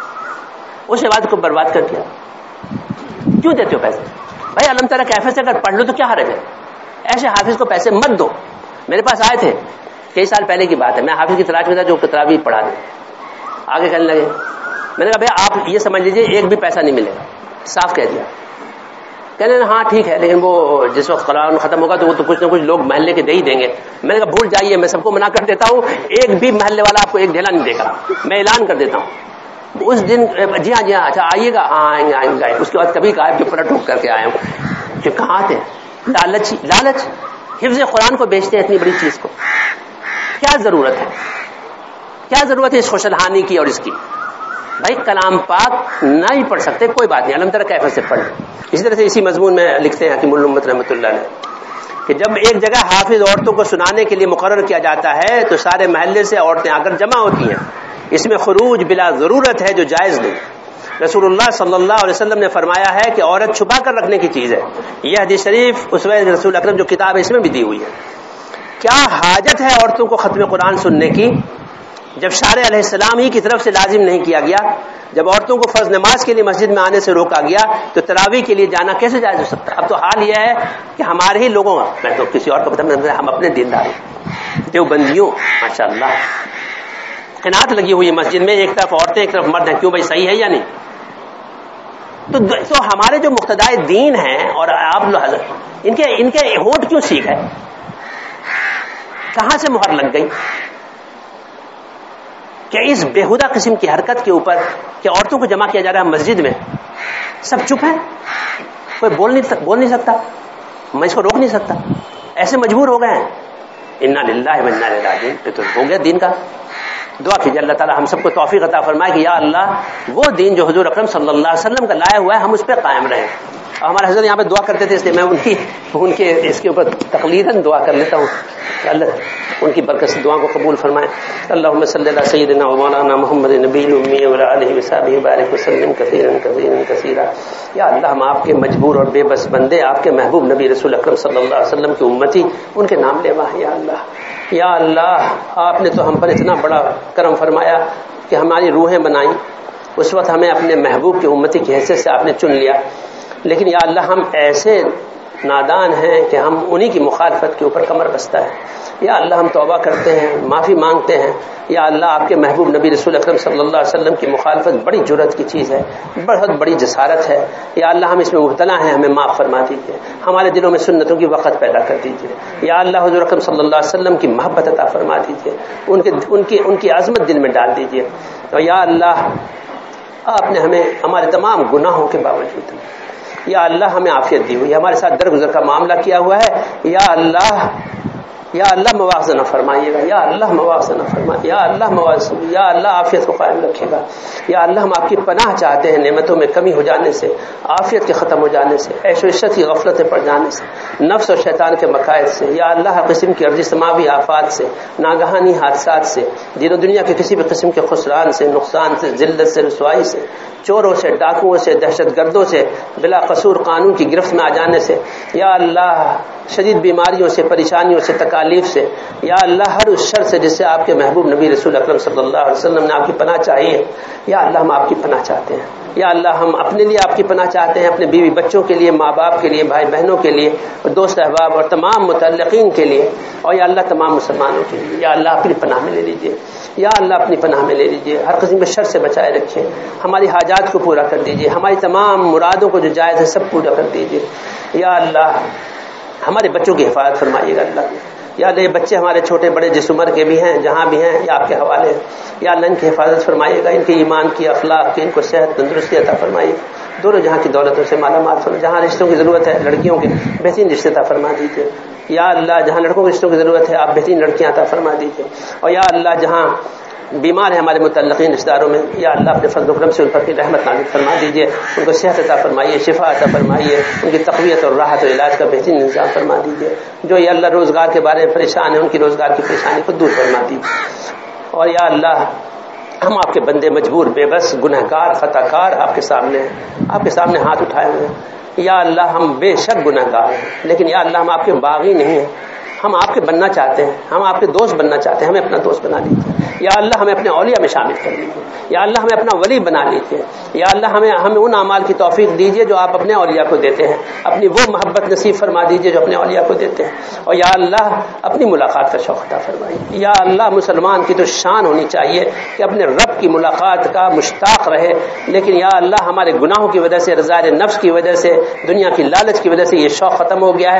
اس عبادت کو برباد کر دیا. کیوں دیتے ہو پیسے؟ بھائی علم ترى کیف سے اگر پڑھ لو تو کیا حرج ہے؟ ایسے حافظ کو پیسے مت دو. میرے پاس آئے تھے کئی سال پہلے کی بات ہے، میں حافظ کی تلاش میں تھا جو تراویح پڑھا دے. آگے کہنے لگے، میں نے کہا بھائی آپ یہ سمجھ لیجیے ایک بھی پیسہ نہیں ملے گا. صاف کہہ دیا. کہنے لگے ہاں ٹھیک ہے لیکن وہ جس وقت قرآن ختم ہوگا تو وہ تو کچھ نہ کچھ لوگ محلے کے دے ہی دیں گے. میں نے کہا بھول جائیے، میں سب کو منع کر دیتا ہوں، ایک بھی محلے والا آپ کو ایک ڈھیلا نہیں دے گا. میں اعلان کر دیتا ہوں. اس دن جی ہاں اچھا آئیے گا، ہاں آئیں گے. اس کے بعد کبھی کہا کہ پلٹ ٹھوک کر کے آئے ہوں کہ کہاں آتے ہیں. لالچ حفظ قرآن کو بیچتے ہیں اتنی بڑی چیز کو. کیا ضرورت ہے؟ کیا ضرورت ہے اس خوشلہانی کی اور اس کی؟ بھائی کلام پاک نہیں پڑھ سکتے کوئی بات نہیں، علم ترى کیف سے پڑھ. اسی طرح سے اسی مضمون میں لکھتے ہیں حکیم الامت رحمۃ اللہ علیہ کہ جب ایک جگہ حافظ عورتوں کو سنانے کے لیے مقرر کیا جاتا ہے تو سارے محلے سے عورتیں آ کر جمع ہوتی ہیں. اس میں خروج بلا ضرورت ہے جو جائز نہیں. رسول اللہ صلی اللہ علیہ وسلم نے فرمایا ہے کہ عورت چھپا کر رکھنے کی چیز ہے. یہ حدیث شریف اسوہ رسول اکرم جو کتاب ہے اس میں بھی دی ہوئی ہے. کیا حاجت ہے عورتوں کو ختم قرآن سننے کی جب شارع علیہ السلام ہی کی طرف سے لازم نہیں کیا گیا؟ جب عورتوں کو فرض نماز کے لیے مسجد میں آنے سے روکا گیا تو تراویح کے لیے جانا کیسے جائز ہو سکتا ہے؟ اب تو حال یہ ہے کہ ہمارے ہی لوگوں، میں تو کسی اور کو پتہ نہیں، ہم اپنے دیندار دیوبندیوں ماشاء اللہ قناعت لگی ہوئی مسجد میں، ایک طرف عورتیں ایک طرف مرد ہیں. کیوں بھائی صحیح ہے یا نہیں؟ تو ہمارے جو مقتدائے دین ہیں اور آپ لوگ ان کے ہونٹ کیوں سیکھ ہے؟ کہاں سے مہر لگ گئی کہ اس بےہودہ قسم کی حرکت کے اوپر کہ عورتوں کو جمع کیا جا رہا ہے مسجد میں، سب چپ ہیں، کوئی بول نہیں سکتا، میں اس کو روک نہیں سکتا، ایسے مجبور ہو گئے ہیں. انا للہ و انا الیہ راجعون. تو ہو گیا دین کا. دعا کیجیے اللہ تعالی ہم سب کو توفیق عطا فرمائے کہ یا اللہ وہ دین جو حضور اکرم صلی اللہ علیہ وسلم کا لایا ہوا ہے ہم اس پہ قائم رہیں. اور ہمارے حضرت یہاں پہ دعا کرتے تھے، اس لیے میں ان کے اس کے اوپر تقلیداً دعا کر لیتا ہوں کہ اللہ ان کی برکت سے دعا کو قبول فرمائے. اللهم صل علی سیدنا و مولانا محمد نبی الامی و علی آلہ وصحبہ وبارک وسلم کثیرا کثیرا کثیرا. یا اللہ ہم آپ کے مجبور اور بے بس بندے، آپ کے محبوب نبی رسول اکرم صلی اللہ علیہ وسلم کی امتی، ان کے نام لیوا ہیں. یا اللہ، یا اللہ آپ نے تو ہم پر اتنا بڑا کرم فرمایا کہ ہماری روحیں بنائیں. اس وقت ہمیں اپنے محبوب کی امتی کی حیثیت سے آپ نے چن لیا، لیکن یا اللہ ہم ایسے نادان ہیں کہ ہم انہی کی مخالفت کے اوپر کمر بستہ ہے. یا اللہ ہم توبہ کرتے ہیں، معافی مانگتے ہیں. یا اللہ آپ کے محبوب نبی رسول اکرم صلی اللہ علیہ وسلم کی مخالفت بڑی جرأت کی چیز ہے، بہت بڑی جسارت ہے. یا اللہ ہم اس میں مبتلا ہیں، ہمیں معاف فرما دیجیے، ہمارے دلوں میں سنتوں کی وقت پیدا کر دیجیے. یا اللہ حضور اکرم صلی اللہ علیہ وسلم کی محبت عطا فرما دیجیے، ان کی عظمت دل میں ڈال دیجیے. اور یا اللہ آپ نے ہمیں ہمارے تمام گناہوں کے باوجود یا اللہ ہمیں عافیت دی ہوئی، ہمارے ساتھ درگزر کا معاملہ کیا ہوا ہے. یا اللہ مواخذہ نہ فرمائیے گا، یا اللہ مواخذہ نہ فرمائیے، یا اللہ مواخذہ، یا اللہ عافیت کو قائم رکھے گا. یا اللہ ہم آپ کی پناہ چاہتے ہیں نعمتوں میں کمی ہو جانے سے، عافیت کے ختم ہو جانے سے، عیش و عشرت کی غفلتیں پڑ جانے سے، نفس اور شیطان کے مقاصد سے. یا اللہ ہر قسم کی ارضی سماوی آفات سے، ناگہانی حادثات سے، دین و دنیا کے کسی بھی قسم کے خسران سے، نقصان سے، ذلت سے، رسوائی سے، چوروں سے، ڈاکوؤں سے، دہشت گردوں سے، بلا قصور قانون کی گرفت میں آ جانے سے. یا اللہ شدید بیماریوں سے، پریشانیوں سے، تکالیف سے. یا اللہ ہر اس شر سے جس سے آپ کے محبوب نبی رسول اکرم صلی اللہ علیہ وسلم نے آپ کی پناہ چاہی ہے. یا اللہ ہم آپ کی پناہ چاہتے ہیں. یا اللہ ہم اپنے لیے آپ کی پناہ چاہتے ہیں، اپنے بیوی بچوں کے لیے، ماں باپ کے لیے، بھائی بہنوں کے لیے، اور دوست احباب اور تمام متعلقین کے لیے، اور یا اللہ تمام مسلمانوں کے لیے. یا اللہ اپنی پناہ میں لے لیجیے. یا اللہ اپنی پناہ میں لے لیجیے، ہر قسم کے شر سے بچائے رکھیں، ہماری حاجات کو پورا کر دیجیے، ہماری تمام مرادوں کو جو جائز ہے سب پورا کر دیجیے. یا اللہ ہمارے بچوں کی حفاظت فرمائیے گا اللہ. یا اللہ یہ بچے ہمارے چھوٹے بڑے جس عمر کے بھی ہیں جہاں بھی ہیں یہ آپ کے حوالے ہیں. یا اللہ ان کی حفاظت فرمائیے گا, ان کے ایمان کی اخلاق کی ان کو صحت تندرستی عطا فرمائیے, دونوں جہاں کی دولتوں سے مالا مال فرمائیے. جہاں رشتوں کی ضرورت ہے لڑکیوں کے بہترین رشتے عطا فرما دیجیے. یا اللہ جہاں لڑکوں کے رشتوں کی ضرورت ہے آپ بہترین لڑکیاں عطا فرما دیجیے. اور یا اللہ جہاں بیمار ہیں ہمارے متعلقین رشتہ داروں میں, یا اللہ اپنے فضل و کرم سے ان پر کی رحمت نازل فرما دیجیے, ان کو صحت عطا فرمائیے, شفا عطا فرمائیے, ان کی تقویت اور راحت اور علاج کا بہترین انتظام فرما دیجیے. جو یا اللہ روزگار کے بارے میں پریشان ہیں ان کی روزگار کی پریشانی کو دور فرما دیجیے. اور یا اللہ ہم آپ کے بندے مجبور بے بس گنہگار خطا کار آپ کے سامنے ہاتھ اٹھائے ہوئے ہیں. یا اللہ ہم بے شک گنہگار ہیں, لیکن یا اللہ ہم آپ کے باغی نہیں ہیں, ہم آپ کے بننا چاہتے ہیں, ہم آپ کے دوست بننا چاہتے ہیں, ہمیں اپنا دوست بنا لیجیے. یا اللہ ہمیں اپنے اولیاء میں شامل کر لیجیے. یا اللہ ہمیں اپنا ولی بنا لیجیے. یا اللہ ہمیں ان اعمال کی توفیق دیجیے جو آپ اپنے اولیاء کو دیتے ہیں, اپنی وہ محبت نصیب فرما دیجیے جو اپنے اولیاء کو دیتے ہیں. اور یا اللہ اپنی ملاقات کا شوق عطا فرمائیے. یا اللہ مسلمان کی تو شان ہونی چاہیے کہ اپنے رب کی ملاقات کا مشتاق رہے, لیکن یا اللہ ہمارے گناہوں کی وجہ سے, رضائے نفس کی وجہ سے, دنیا کی لالچ کی وجہ سے یہ شوق ختم ہو گیا ہے.